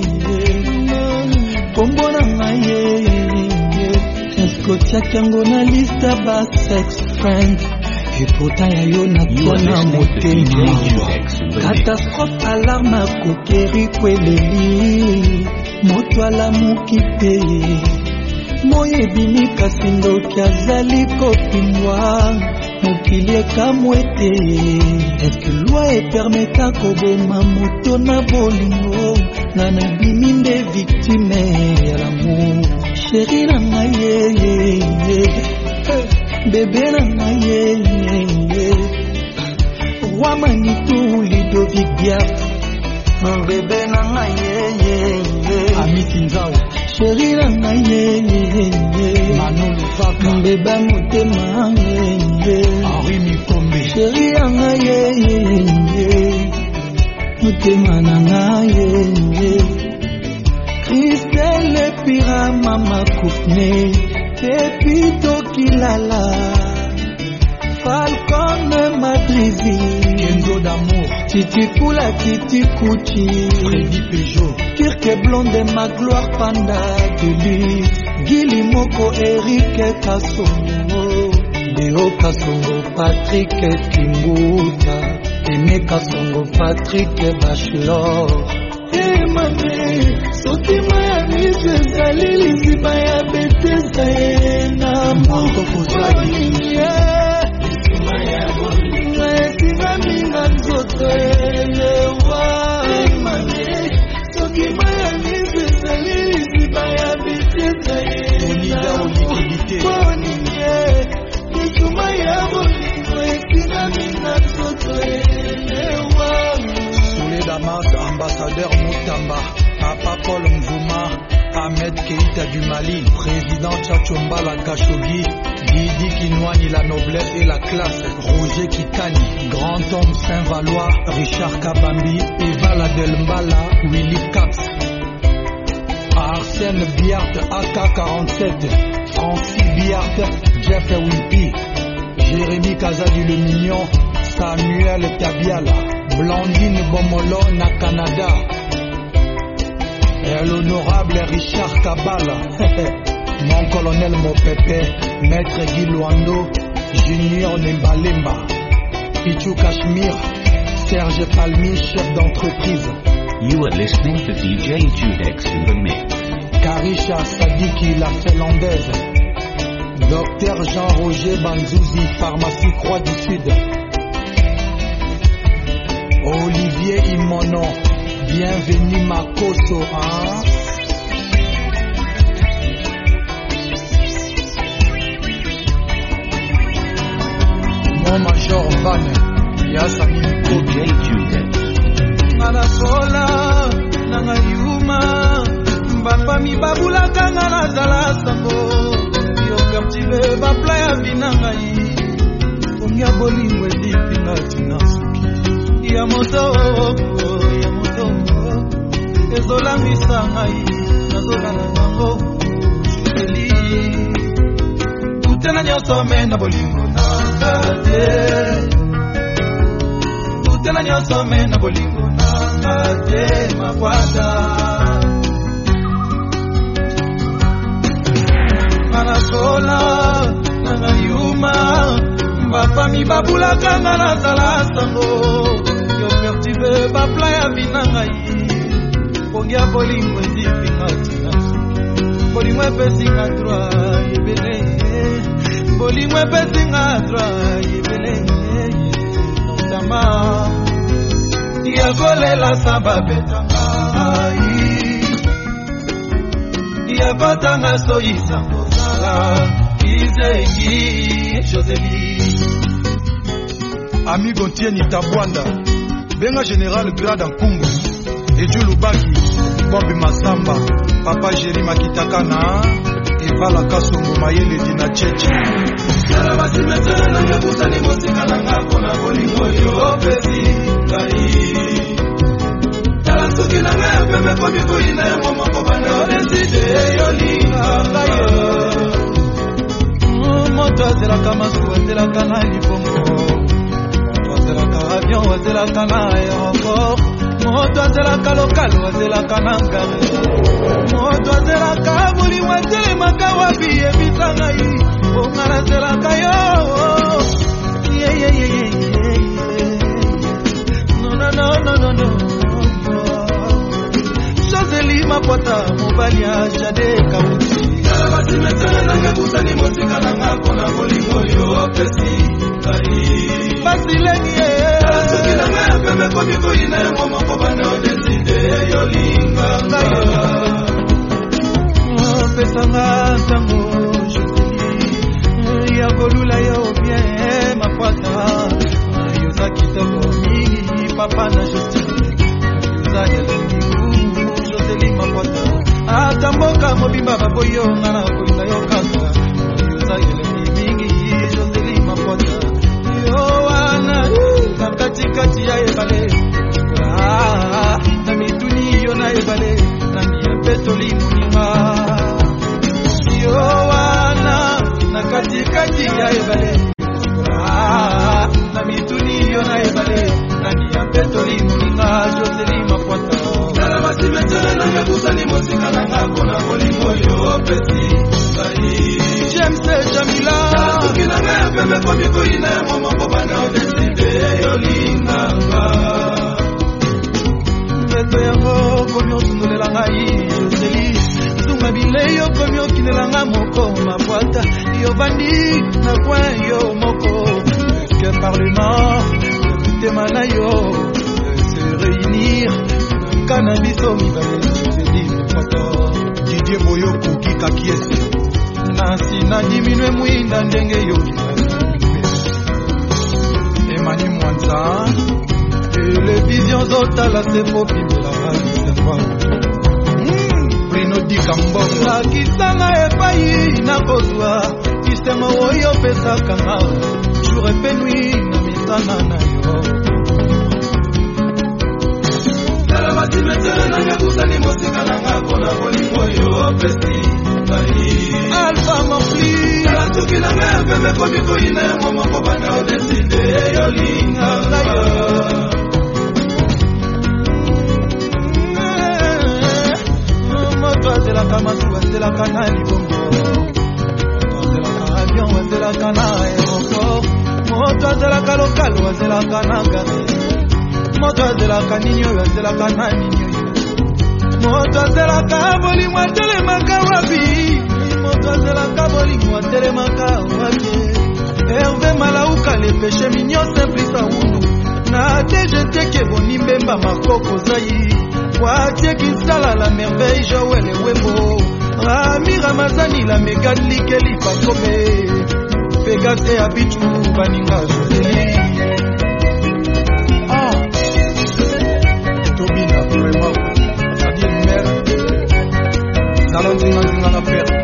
kombo nanga ye. Kotiakango na lista ba sex friend epota ya yo na tona motema. Catastrophe alarme kokeri kweleli moto alamuki te moye bimi kasindo kiazali kopimbwa mokili ekamwete. Est-ce que loi epermeta koboma moto na bolingo nga na bimi nde victime ya l'amour. Chérie nanga ye bébé nanga ye Roi Manitou Ludovic Biaf bébé nanga ye Ami Tinzao chéri nanga ye Manon Lufaka bébé motema Henri Mikombe chéri nanga ye motema nanga ye Christelle Pira Mama Koufne Pepito Kilala Falcon Madrizi Kenzo d'amour Titi Kula Titi Kouchi Freddy Peugeot Kirke Blonde Ma Gloire Panda Deli Gili Moko Eric Kasongo Léo Kasongo Patrick Kinguta Aimé Kasongo Patrick Bachelor Mame, sotima ya mizu zalili ziba ya betesa na moko kuzali Sotima ya bolingo etima minga nzoto elewa Mame, sotima ya mizu zalili ziba ya betesa na moko kuzali Sotima ya bolingo etima minga nzoto elewa Damas, ambassadeur Moutamba, Papa Paul Mvouma, Ahmed Keita du Mali, président Tchatchombala Khashoggi, Didi Kinwani, la noblesse et la classe, Roger Kikani, grand homme Saint-Valois, Richard Kabambi, Eva Ladelmbala, Willy Caps, Arsène Biart, AK-47, Francis Biart, Jeff Wimpy, Jérémy Kazadi le Mignon, Samuel Tabiala, Blandine Bomolo na Canada et l'honorable Richard Kabala mon colonel Mopepe maître Guy Luando Junior Nembalemba Pichou Cachemire Serge Palmi chef d'entreprise. You are listening to DJ Judex in the mix. Karisha Sadiki la Finlandaise Docteur Jean-Roger Banzouzi pharmacie Croix du Sud. Olivier Imono, bienvenue Makoso, hein? Mon major Van, Yassami DJ Judex. Nana sola, nana yuma, bafami babula kanga na zala sango, yo kaptive ba playa binangai, ongia bolingo edipina tinasu. Ya moto, ezola misangai, nazola na nango, eli. Utena nyoso mena bolingo nangate, utena nyoso mena bolingo nangate, mabwada. Nana sola, nana yuma, bafami babula kanga na zala sango. Pertive ba playa binangai Pongia bolingo ndipinga tinasu Bolingo epesinga droit yebele Bolingo epesinga droit yebele Notama Yagolela samba betangai Yabatanga soyisa mbozala Izengi Josélie Amigo Tieni Tabwanda Benga Général Grade Nkumbu Eju Lubaki Bombi Masamba Papa Jerry Makitakana Evala Kasongo Mayele Dina Cheche Yala basi metele na ngebuta ni musika na ngako na bolingo yo pesi Ngai Yala suki na ngepe meko miko ina ya momo kobane odeside yo linga Moto azela kama su azela kana lipongo Avion wazelaka na aéroport Moto azelaka local wazelaka na ngare Moto azelaka buli wazelemaka wapi ebisa ngai Onga nazelaka yo No Josélie Mapota mobali ya Jade Kamuti Yala basi metele na ngebuta ni mosika na ngako na bolingo yo pesi Basilengi Suki na ngepe meko miko ina ya momo kobane odeside yo linga Pesanga tango Josélie Ya kolula Mata mboka mobimba baboyo ngana kolinga yo kaka Yoza yeleki mingi Joseli mapota Yowana na katikati ya ebale na mituni yo na ebale na miya petoli muninga Yowana na katikati ya ebale na mituni yo na ebale na miya petoli muninga Joseli mapota Kala masimetele na ngabuzani mosika na ngako na kolingo yo pesi James Jamila Tukina ngepe meko miko ine momo kobana odeside yo linganga Mbeto yango komyo sundulela ngai Joseli Zunga bile yo komyo kinelanga moko mapwata Yo bandi na kwen yo moko Que parlement Tema na yo Se réunir Cannabis au mibale Joseli mapwata Didier Boyoko Kika Kiesi Nasi na diminue mwinda ndenge yo Emani Mwanza Television zota la sepo pimela Sepo Bruno Di Kambongo La kisanga epai na kozwa Kisema woyo pesa kanga Jour epenui na mitana na yo Tala matimetele na ngebusa ni mosika na ngako na kolingo yo pesi Alpha Mafli Kala tuki na mepe meko miko ine Momo kobana odeside yo linga Moto azelaka masu azelaka na libongo Moto azelaka avion azelaka na aéroport Moto azelaka lokalo azelaka na gare Moto azelaka ninyo azelaka na ninyo Moto azelaka boli mwatele maka wapi Moto azelaka boli mwatele maka wapi Hervé Malauka le péché mignon simplisa undu Na TGT ke boni mbemba makoko zayi Watie Kinsala la merveille Joël et Wembo Rami Ramazani la mégali Kelly Pakome Vegas et Abichu Baninga Joseli Tobina vraiment Adil Mer Salon Zinga la perte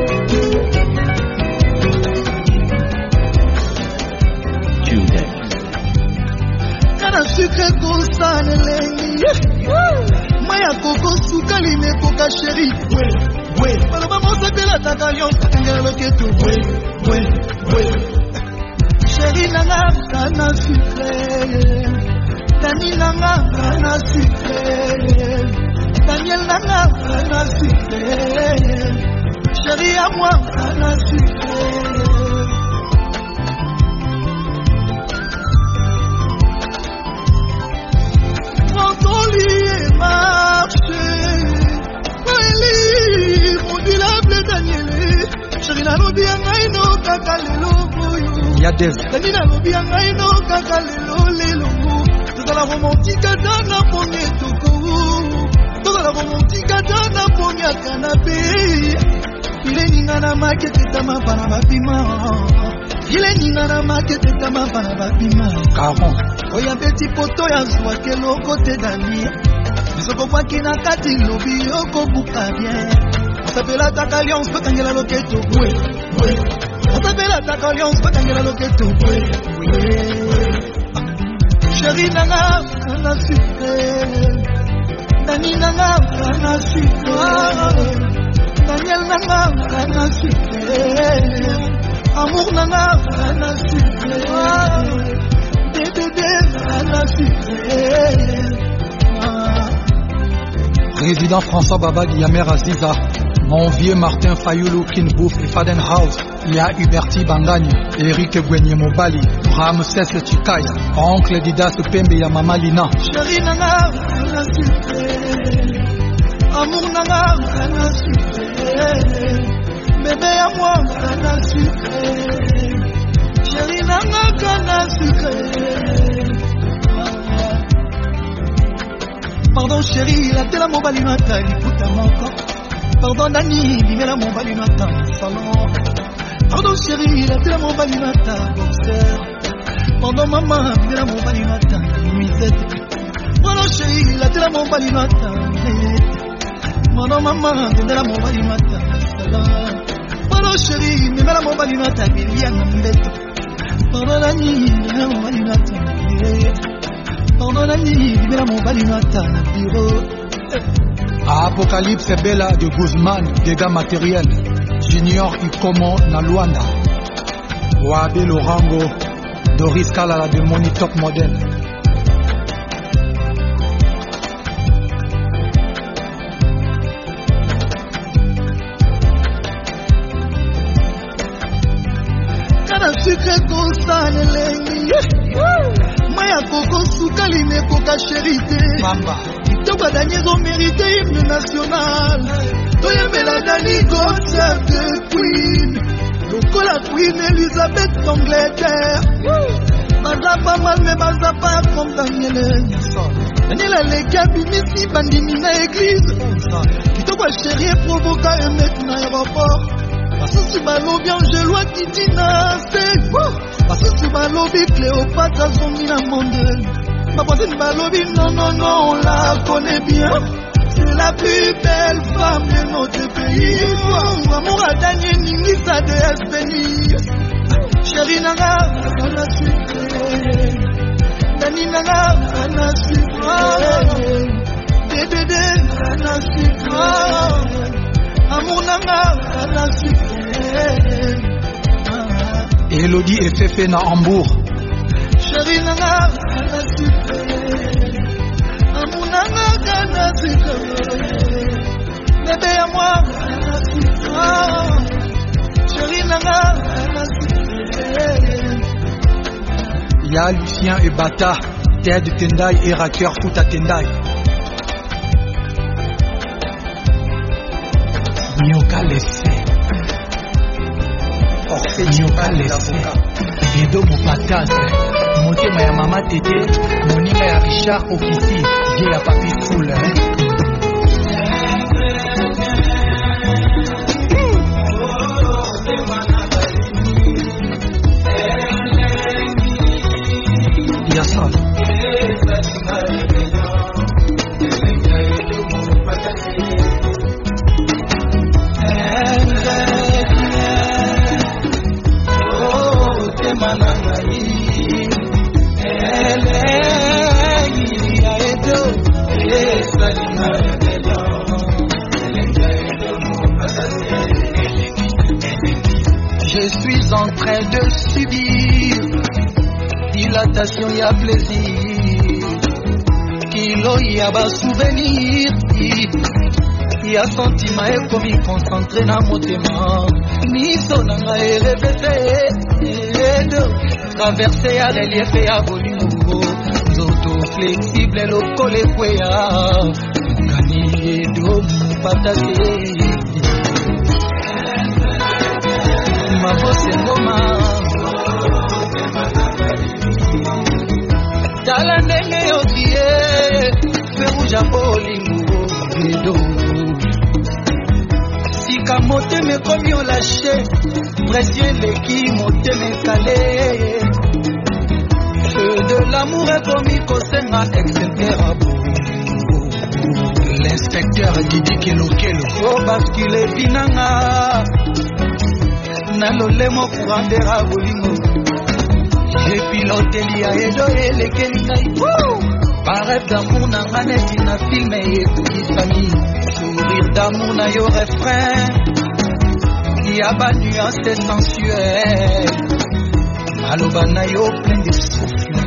Kana sucre kosane lengi Maya koko sukali mekoka sheri Malaba mosa pela takalion Sakangela loketu Sheri nanga kana sucre Dani nanga kana sucre Daniel nanga kana sucre Sheri à moi kana sucre Yadez Danina lobia ngai no kaka lelo Tozala romantika dana ponye toko Tozala romantika dana ponye kanape Ile ninga na makete tama bana bapima Ile ninga na makete tama bana bapima Caron Oya beti poto ya zwa keloko te dani Bisoko kwa kina kati lobi yoko buka bien On s'appelle attaque alliance, pas tangela loketo On s'appelle attaque alliance, pas tangela loketo Chérie nanga, kana sucre Dani nanga, kana sucre Daniel nanga, kana sucre Amour nanga, kana sucre Bébé, kana sucre Président François Babadi Yamer Aziza Mon vieux Martin Fayoulou Kinbouf et Faden House Il y a Huberti Bangani Eric Gwenye Mobali Ramses Chikaya Oncle Didas Pembe ya Mama Lina Chérie nanga, kana sucre Amour nanga, kana sucre Bébé à moi, kana sucre Chérie nanga, kana sucre Pardon chérie, la tela mobali nata Liputa moko Pardon Dani, limela mobali nata Salon Pardon chérie, la tela mobali nata Boxer Pardon maman, limela mobali nata Nuisette Pardon chérie, la tela mobali nata Mono mama ndela mobali mata sala. Mono chéri ndela mobali mata bilia mbeto. Mono nani ndela mobali mata. Mono nani ndela mobali mata na bureau. Apocalypse Bella de Guzman, dégâts matériels. Junior Ikomo na Luanda. Wabe Lorango, Doris Kalala de Moni Top Model. Kana sucre consane lengi. Maya koko sukali ne koka chérité. Mamba. Toba Daniel mérité hymne national. Toyembela Dani concert de Queen. Lokola Queen Elizabeth d'Angleterre. Baza pas mal mais baza pas comme Daniel. Daniel a les cabinets bandini na église. Kitoko chéri provoca un mec na aéroport. Parce que tu m'as lobby Angelo qui dynastie. Parce que tu m'as lobby Cléopâtre zongi na monde. Ma voisine Balobi, non, non, non, on la connaît bien. C'est la plus belle femme de notre pays. Amour à Daniel Ningisa de SPNI. Chérie Nanga, on a sucré. Dani Nanga, on a sucré. Dédé, on a sucré. Amour Nanga, on a sucré. Elodie et Fefe na Hambourg. Chérie Nanga, on a sucré. Amour Nanga, on a sucré. Bébé à moi, on a sucré. Chérie Nanga, on a sucré. Ya Lucien et Bata, Ted Tendai et Racker Fouta Tendai. Nyoka laissé. Nyoka laissé. Edo Mopataz. Motema ya Mama Tete. Moninga ya Richard Okisi. Vie ya Papi School. Yasal. Je suis en train de subir dilatation y a plaisir, kilo y a bas souvenir, y a sentiment et comme y concentré na motema, ni sonanga et répété, traversé à relief et à volume, zoto flexible et le collet kwea, gagné d'eau partagé. Ma voix c'est ngoma. Tala ndenge yokie Feruja bolingo Edo Sika moteme komi o lâché Précieux leki moteme calé. Feu de l'amour est commis kosenga etc. L'inspecteur Didi Kelo Kelo. Oh bascule binanga Nalolemo kurandera bolingo. Et pilote lia edo elekeli ngai. Par rêve d'amour nanga neti na film ekokisani. Sourire d'amour na yo refrain. Ya ba nuance sensuelle. Maloba na yo plein de souffle.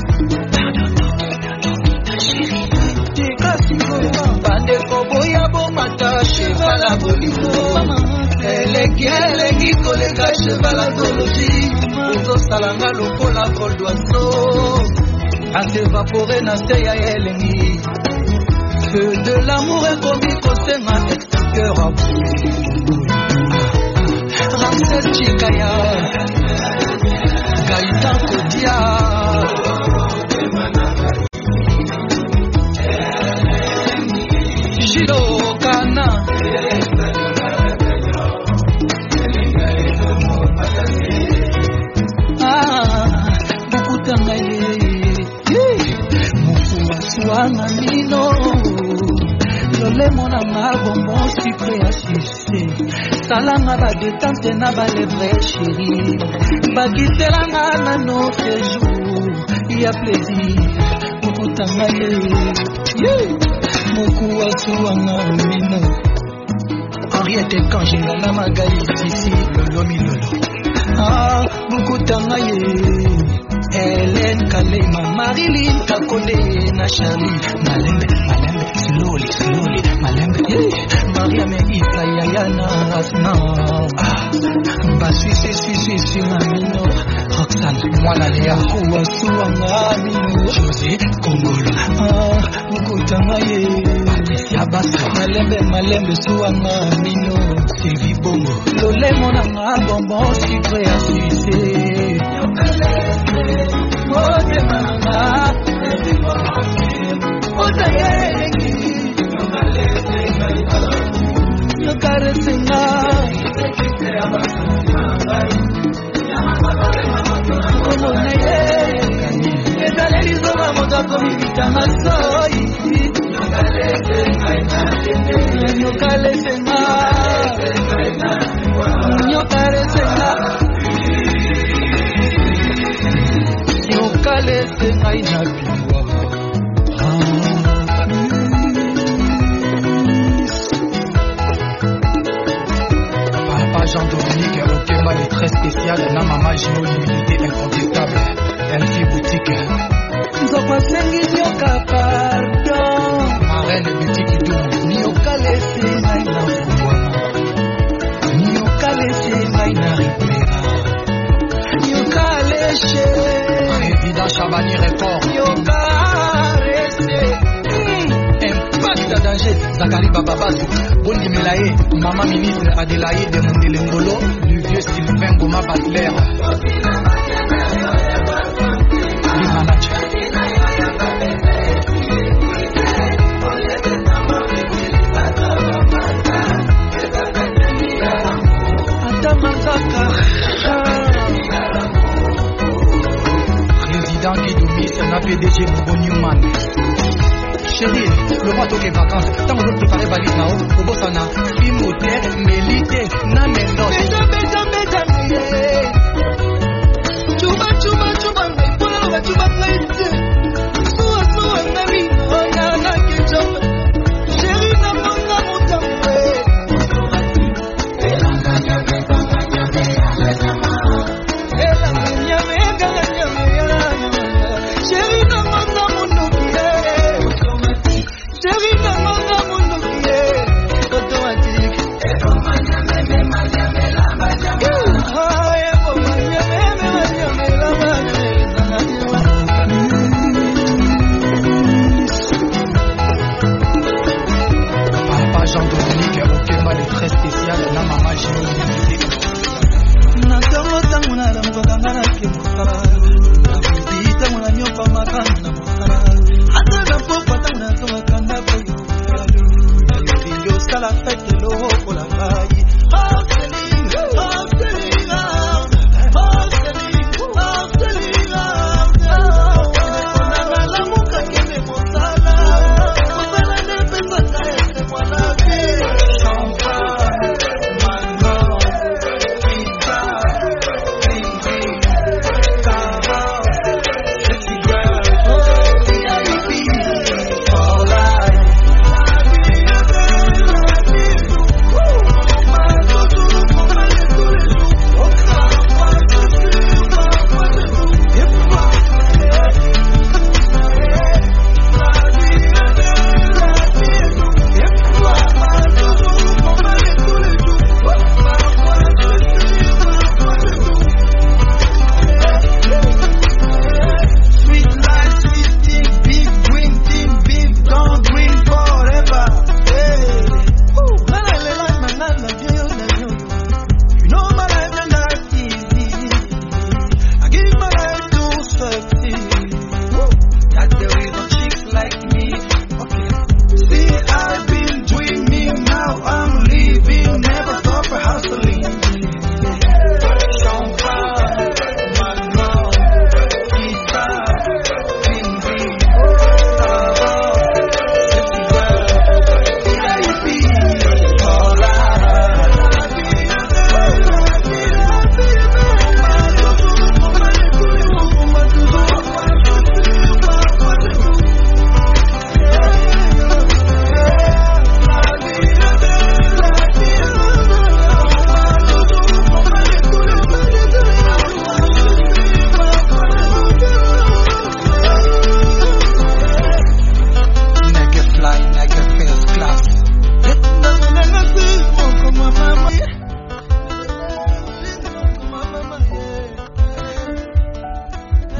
Bande kobo ya bo mata cheval à bolingo. Elengi kolega cheval à dologie. Ozo salanga lokola col d'oiseau. A s'évaporer na se ya elengi. Feu de l'amour est commis kosenga extincteur à bout. Ramsel Chikaya Gaïtan Kodia Gilo Kana Bukutanga Mufuwa Suanga Mino Lole mona mabombo si salanga ba détente na ba lèvre chérie bakitelanga na notre jour ya plaisir mokutanga ye mokuwa suwanga mino Henriette Kanjinga na Magali ici lolo milolo mokutanga ye Hélène Kalema Marilyn Kakole na Charlie malembe slowly Maria me Isa Yayana Asna Basui Mamino Roxane Mwana Lea Kuwa Suanga Mino José Kongolo Mukutanga ye Patricia Basso Malembe Suanga Mino Sylvie Bongo Lole Monanga Bonbon Sucré à sucer Ode Mama Ode Yo carecenga como neye edalerizo mamoto akomibitanga soi yo carecenga inapiwa Jean-Dominique Okemba est très spécial. Na maman Gino, l'humilité incontestable. Elle fit boutique. Nzokwa sengi nyoka pardon. Marraine boutique doum. Nyoka laissé ngai na fouana. Nyoka laissé ngai na ripera. Nyoka léché. Président Chabani Record. Nyoka resté. Impact danger. Zakari Bababazu. Bondi Melaye. Maman ministre Adélaïde de Mondelengolo. Le vieux Sylvain Goma Butler. Le manager. Président Kidoumis, na PDG Bobo Newman. Chérie, le roi toque les vacances. Tant que vous préparez valise là-haut, au Bossana, Imoté, Mélité, Namendos. Chuba, chérie, na manga mutambe. Automatique.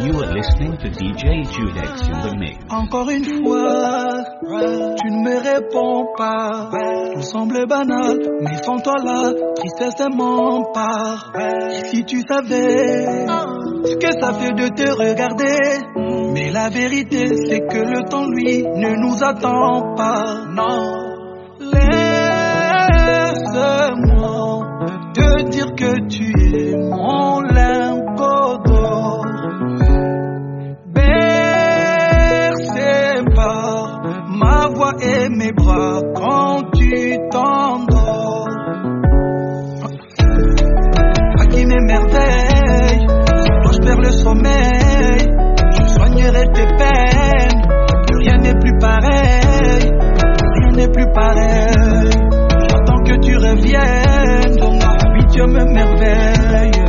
You are listening to DJ Judex in the mix. Encore une fois, tu ne me réponds pas. Tout semble banal, mais sans toi là, tristesse m'empare. Si tu savais ce que ça fait de te regarder, mais la vérité c'est que le temps lui ne nous attend pas. Non, laisse-moi te dire que tu es mon lingot d'or. Ma voix et mes bras quand tu t'endors. À qui m'émerveille, toi je perds le sommeil. Je soignerai tes peines. Rien n'est plus pareil. Rien n'est plus pareil. J'attends que tu reviennes. Oui, Dieu me merveille.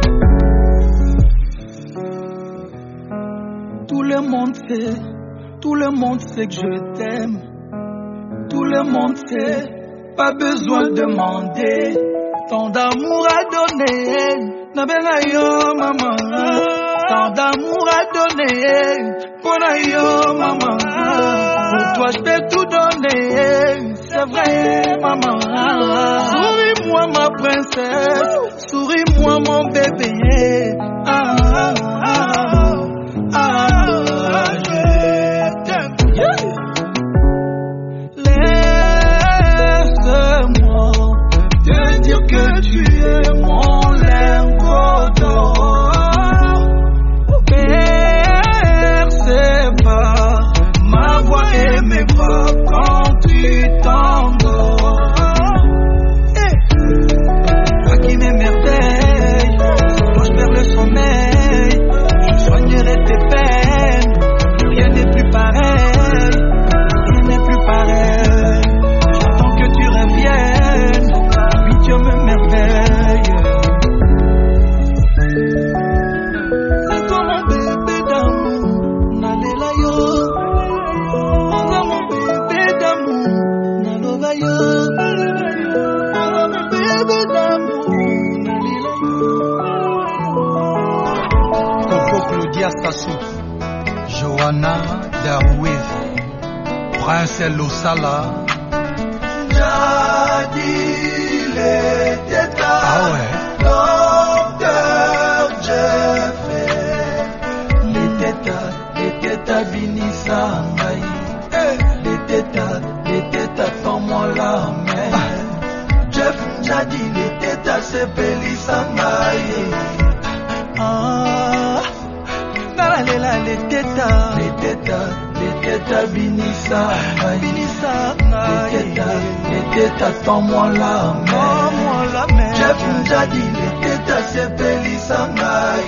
Tout le monde sait. Tout le monde sait que je t'aime. Tout le monde sait, pas besoin de demander. Tant d'amour à donner, n'abena yo maman. Tant d'amour à donner, pona yo maman. Pour toi je peux tout donner, c'est vrai maman. Souris-moi ma princesse, souris-moi mon bébé. Laisse-moi te dire que tu es mon lingot d'or. Perce-moi ma voix et mes bras quand tu t'endors. À qui m'émerveille, moi je perds le sommeil. Je soignerai tes peines. Rien n'est plus pareil. Rien n'est plus pareil. J'attends que tu reviennes. Oui, Dieu me merveille. C'est toi mon bébé d'amour. Nalela yo. Oza mon bébé d'amour. Naloba yo. Oza mon bébé d'amour. Nalela yo. Coco Claudia Sassou, Johanna Darwez, Prince Losala. Jadil était Ah ouais. docteur Jeffé. Les tétas binissa ngai. Les tétas font-moi la main. Jeff Jadi, les tétas sepelisa ngai. Nalalela les tétas binissa ngai. Les tétas font-moi la main. Jeff Jadi, les tétas sepelisa ngai.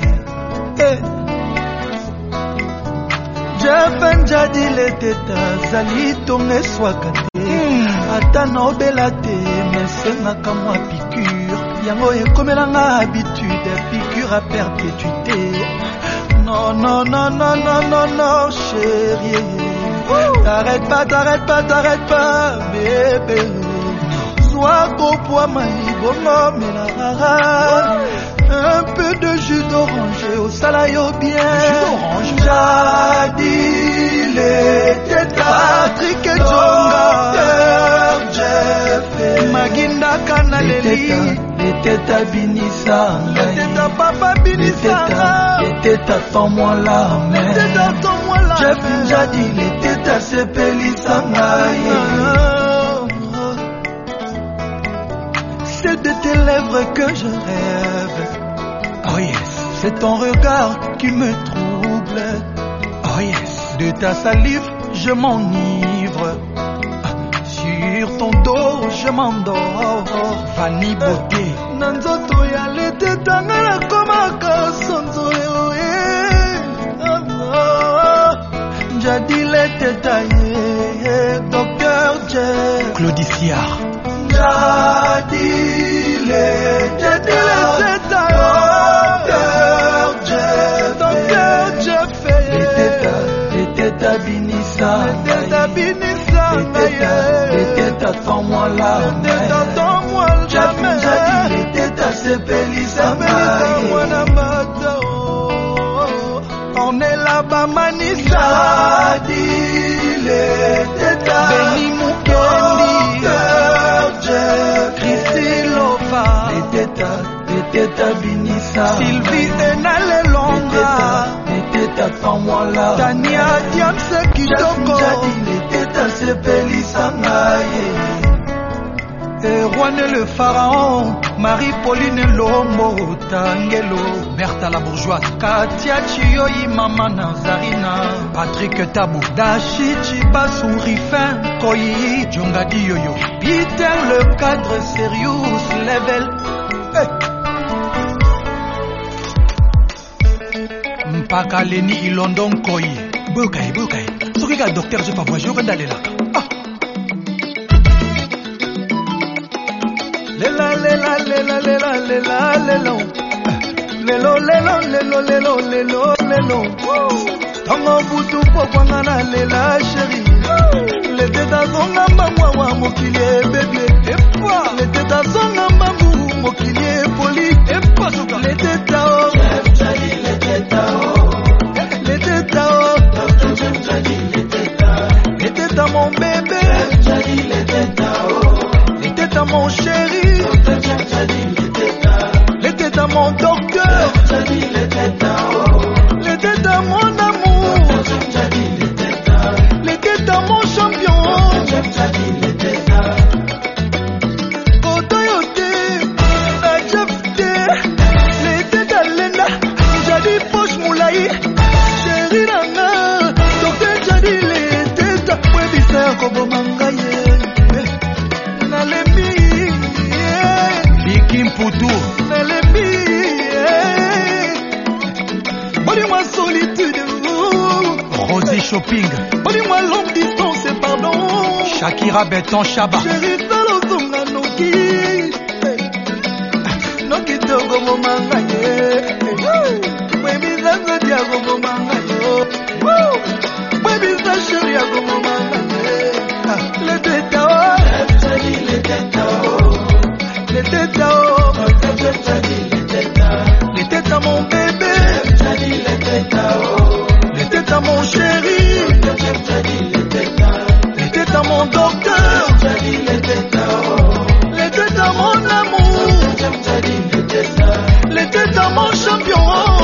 Jeff Jadi, les tétas zali tonge swaka te. Ata na obela te, mesengaka mwa piqûre. Yango ekomelanga habitude, piqûre à perpétuité. Non, non, non, non, non, non, non, chérie. T'arrête pas, bébé. Sois gros poids, maïbongo, mélara. Un peu de jus d'orange au salayo bien. Jadi, les tétas. Patrick et Jonga. Maginda Kanaleli. Les tétas binissa. Les tétas papa binissa. Les tétas font-moi la main. Jeff Jadi, les tétas sepelisa ngai. C'est de tes lèvres que je rêve. Oh yes. C'est ton regard qui me trouble. Oh yes. De ta salive, je m'enivre. Sur ton dos, je m'endors. Fanny Beauté. Nanzoto ya lete tangala koma kasonzo yoe. Jadi lete taye, docteur Jeff. Claudicia. Jadi lete taye, docteur Jeff. Les tétas binissa. Les tétas font-moi la main. Jadi les tétas sepelisa ngai. Ornella Bamanisa Beni Mukendi Christy Lova Teta Binissa Sylvie Enale Longa Tania Diamse Kitoko Teta Sepelisa Ngaye Rouane le Pharaon, Marie-Pauline Lombo, Tangelo, Bertha la bourgeoise, Katia Chioyi, Mama Nazarina, Patrick Tabou, Dashi Chibasu Rifin, Koyi, Djongadi Yoyo, Peter le cadre Serious Level. Mpaka Leni Ilondon Koyi, Bokai, Sokiga docteur je pas voyage, d'aller là. Lelo Tango butu pokwanga na lela chéri Le teta zonga mbangu wa mokilie bébé Epa Le teta zonga mbangu mokilie poli Epa soka Le teta o Le teta o Le teta o Le teta mon bébé Le teta o Le teta mon chéri Le teta mon docteur Le teta mon amour Le teta mon champion Otoyote Ajafte Le teta lena Jadi poche moulaï Chéri nanga Docteur jadi le teta Webisa kobo mangaye Nalembi Bikim Poutou Nalembi Boli-moi solitude Rosie Shopping Boli-moi longue distance pardon Shakira Béton Chaba Chéri Salo Zonga Noki Noki Togo Momangaye Webisa Diago Momangayo Webisa Chéri Ago Momangaye Le teta Le teta Le teta Le teta mon bébé Le teta mon chéri Le teta mon docteur Le teta mon amour Le teta mon champion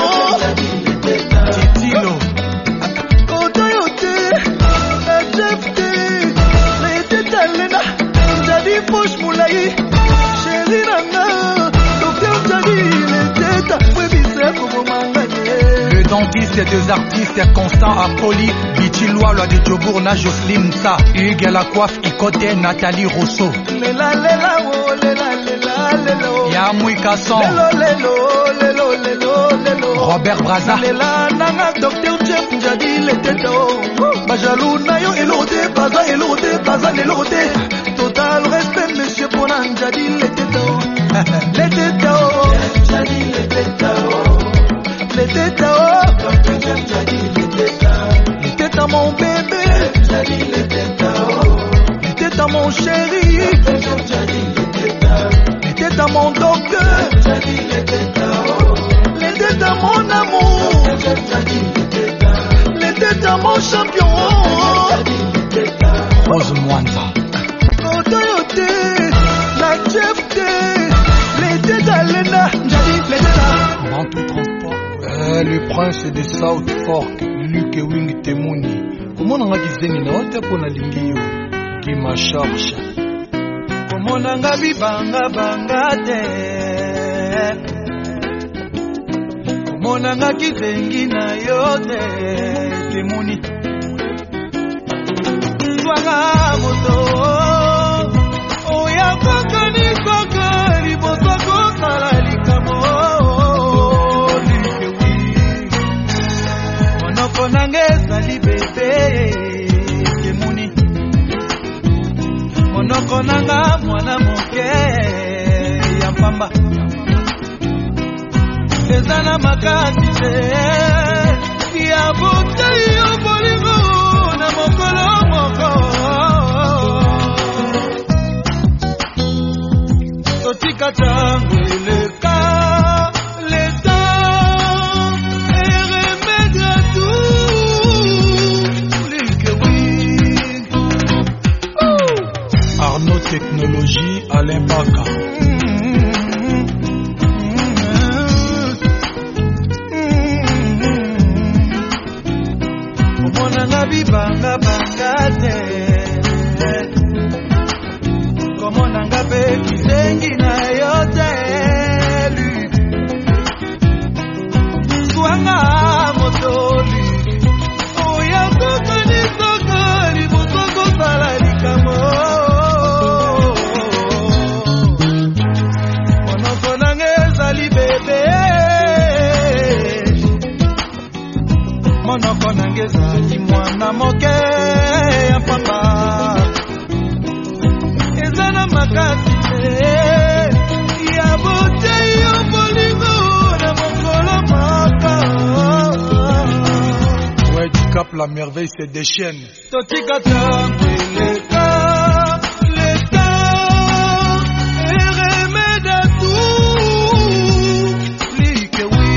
Titilo Otoyote Ajefte Le teta lena Jadi poche moulaï Chéri nanga Docteur jadi le teta Webisa kobo mangaye Le dentiste des artistes Constant Apoli Bichiloa Loi de Djobourna Jocelyne Sa Hugues la coiffe Ikote Nathalie Rousseau Lela oh lela Yamoui Kasson Lelo Robert Braza Lela nanga Docteur Jeff Jadi le teta Bajalou nayo elote Baza elote Total respect monsieur Bonan Jadi le teta Le teta Le teta Le teta mon bébé Le teta mon chéri Le teta mon docteur Le teta mon amour Le teta mon champion Rose Mwanza Otoyote La Jefte Le teta Lena Jadi le teta Bantou Transport le prince de South Fork Luke Wing Temuni Komonanga kizengi na ote pona lingiyo Kima Charge Komonanga bibanga banga te Komonanga kizengi na yote Temuni Swanga moto Oya kaka Libosa kosala likamo Monanga bébé Temuni Monoko nanga mwana moke ya pamba Ezana makasi te ya bote yo bolingo na mokolo moko Totika tango eleka le temps et remède à tout Kabaka. Monanga bibanga bangate komonanga pe kisengi na yote swanga motoli oya kokani sokoli bosoko sala likamo monoko nange ezali bebe monoko nange ezali mwana moke ya papa eza na makasi ya bote yo bolingo na mokolo moko. Ouais, du Cap, la merveille se déchaîne. Totika tampe l'état est remède à tout like oui.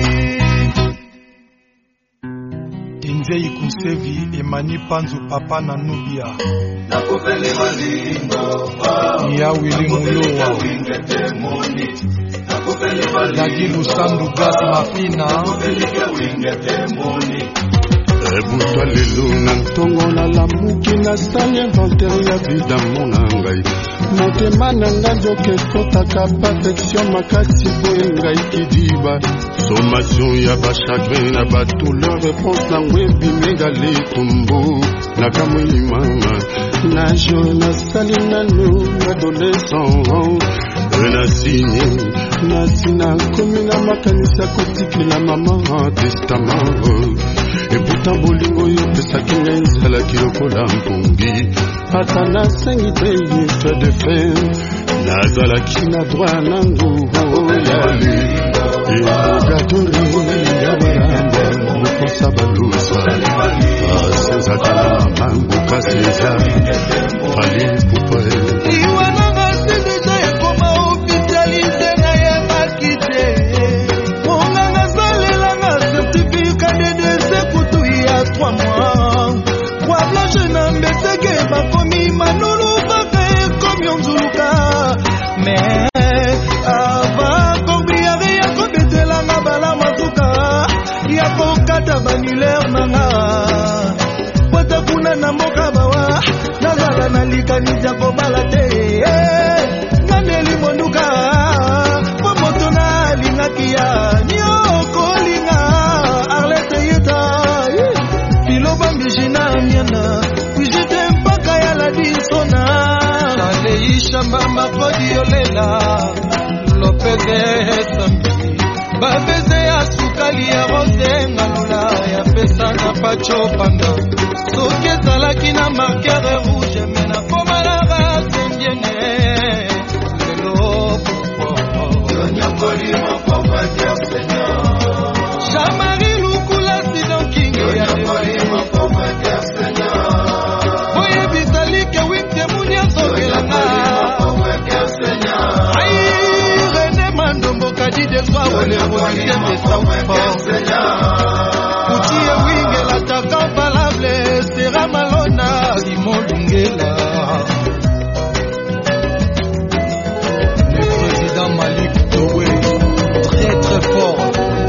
Tinzei Kusevi, Emani Panzu Papa Nanubia. Ya Willy Mouloa. Dagi Lusandu Gas Mafina. Ebutwa lelo na ntongo na lamuki nasali inventaire ya vida mona ngai motema na ngai nzoke totaka perfection makasi boye ngai kidiba sommation ya bachagrin na badouleur réponse nango ebimega letumbu nakamweli mama najo nasali nano adolescent nasina komi na makanisi ya kotikela mama testament eputa bolingo yo pesaki ngai ezalaki lokola mpongi ata nasengi te yetwa de fer nazalaki na droit nango yali egatori ya baramba mokosa balusa asezaka na mamango kasi eza fali pupa iwananga sedeja ekoma officialise na ye makite monganga salelanga certificat de décès kutu ya 3 mois kwa blanche na mbeseke bakomi manulu baka ekomi onzuluka mais avant kobriare ya kobetelanga bala matuka ya kokata banulaire nanga pota kuna na mboka bawa nazala na likanisi ya kobala te nganeli monduka po moto nalingaki ya niokolinga arlete yeta filobambijina miana kujite mpaka ya ladisona naleisha mama kodi yolela lopeze sambi babeze ya sukali ya rose ngalula ya pesa na pacho panda soki ezalaki na marqueur rouge me na komalaka sembiene lelo Jean-Marie Lukula sidonkinge ya boye bizalike winte munia sokelanga ai René Mandombo kadi de soir ole position de Southport Kuchie winge la taka valable sera malona limolungela Le président Malik Towe, très très fort.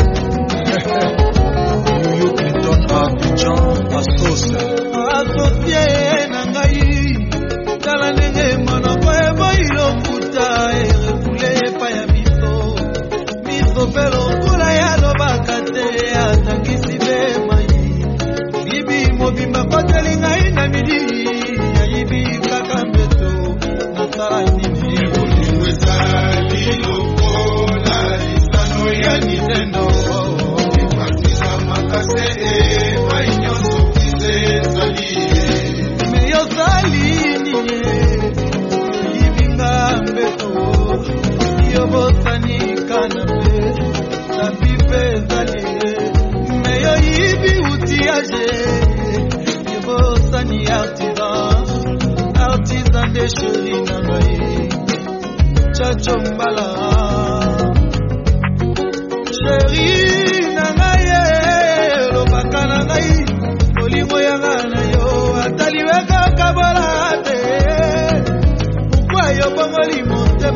New York Clinton à Abidjan, à Sauce. associé na ngai tala ndenge monoko eboyi lokuta erekule epa ya biso mpe lokola ya lobaka te atangisi be mai bibi mobimba koteli ngai na midi yayibi kaka mbeto nasala nini bolingo ezali lokola lisano ya nintendo ekwatisa makase epai nyonso kize ezali meyozali nini yibinga mbeto yobosani kana mbe na bipe ezali meyo yibi utiage yobosani artisan de chéri na ngai chacho mbala chéri na ngai lobaka na ngai olingo yanga na yo ataliweka kabola te pourkoi yo bongoli monte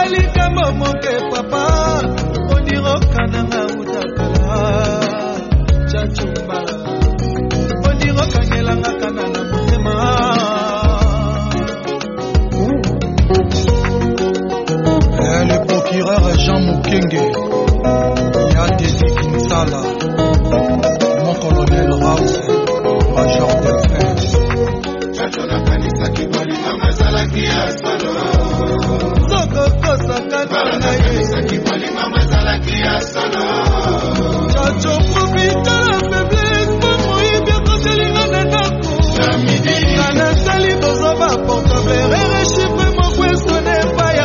likambo moke papa onirokananga utakala chachumbala onirokangelanga kana na motema. Le procureur Jean Mukenge Yadedi Kinsala, mon colonel Raoult, major de fin. Chachona kanisa kibali mama zalaki asalo. Zoko kosa kanisa kibali mama zalaki asalo. Chacho profita la faiblesse pour moïbe kotelinga na ndako. Samedi kana sali bozoba portable rere chiffre mo kwesone paya.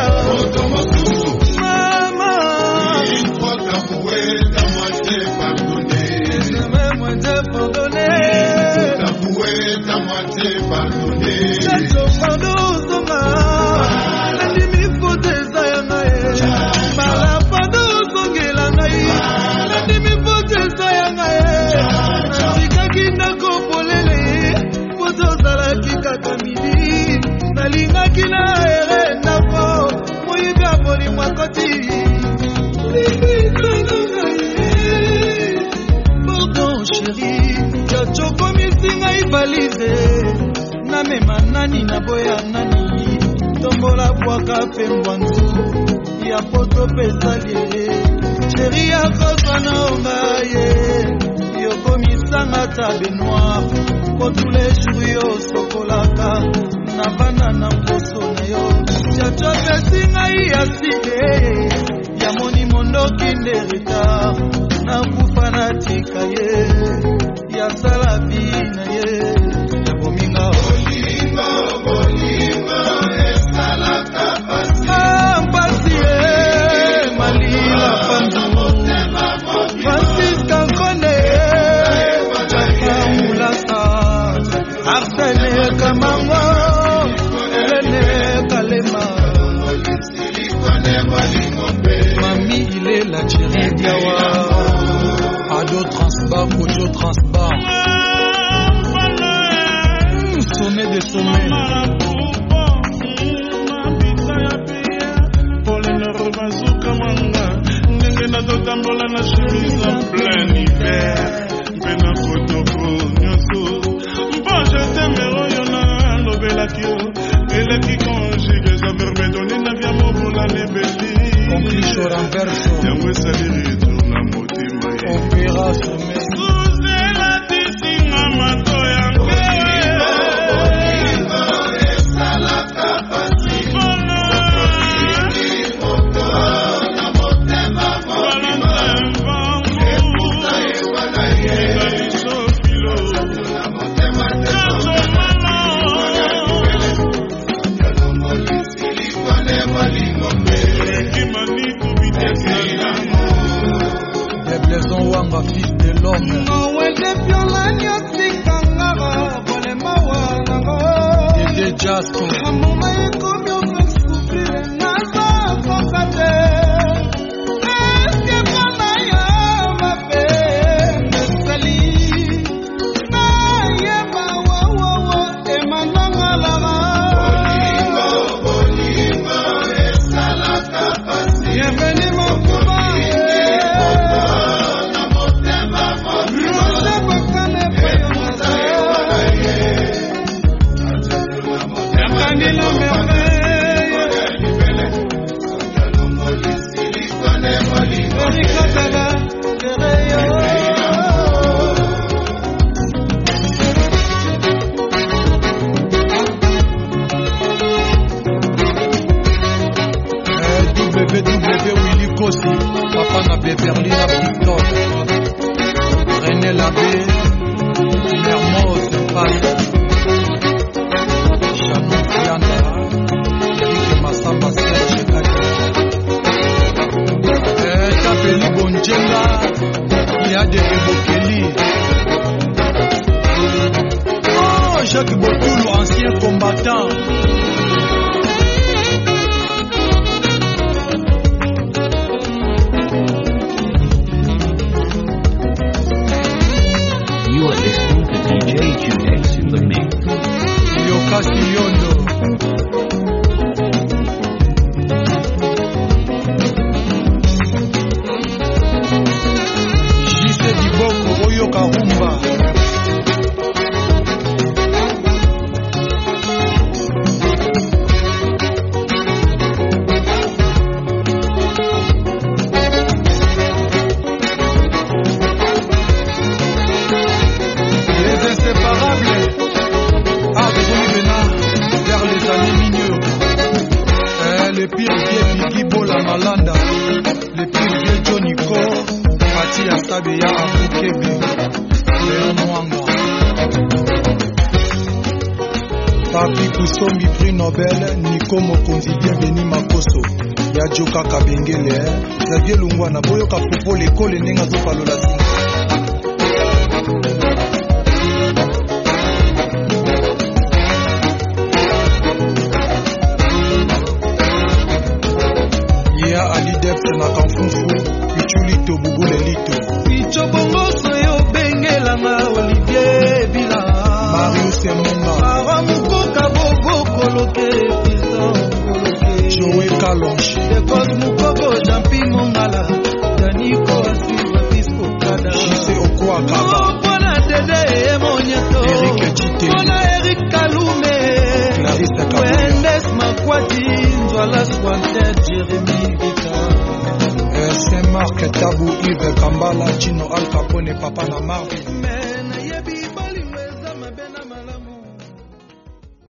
Pardon chérie, Chacho misinga ibalize na mema nani na boya nani tombola bwaka pe mbwanzu ya poto pesa liye chérie ya kozana ongaye yokomisanga ta benoir po tous les jours yo sokolaka na bana na mposo na yo Chacho pesinga yaside ya moni mondoki nderita na kufa na tika ye ya salabi na ye ya bominga Bolingo esalaka pasi. Pasi ye malila pandu Francisca Nkone Chaka Mulasa Arsene Kamango Elene Kalema Mami il est la chérie Diawa Ado Transbar, Ojo Transbar. Sommet des sommets. Tambola na chemise en plein hiver. Pena kotoko nyoso. Bon je t'aime royona lobelakio. Eleki conjugue ça me donner na via mobola ne beli. Conclicho renverso. Yango saliri tourna motima. Opéra sommet. Suzela tisinga mato yango. Fils de l'homme. Dede Jasco. Papa na Beverly na Victor René Labbé Mermoz Passe Chanon Fianda Eric Massamba Serge Kaki Tapeli Bonjenga Yade Ebokeli Oh Jacques Botoulou ancien combattant. ya sabe ya Abukebi Léon Mwanga Papi Kusombi prix Nobel Nico Mokonzi bienvenu Makoso ya Joka Kabengele Xavier Lungwana boyoka popo l'école nenga zopalola zinga na kamfufu Pichulito Bugulelito Picho bongoso yo bengelanga Olivier Bila Marius Munga Awa mukoka bobo koloke Pizan koloke Joe Kalonji Dekos mukoko Jampi Mongala Daniko Asiwa Pisco Kada Jise Okwa Kaba Pona Dede Monyeto Eric Chite Pona Eric Kalume Clarisse Kabuya Wendes Makwati Nzwala Swantet Jeremy Vita Saint-Marc Tabou Yves Kambala Gino Al Capone Papa na Marvin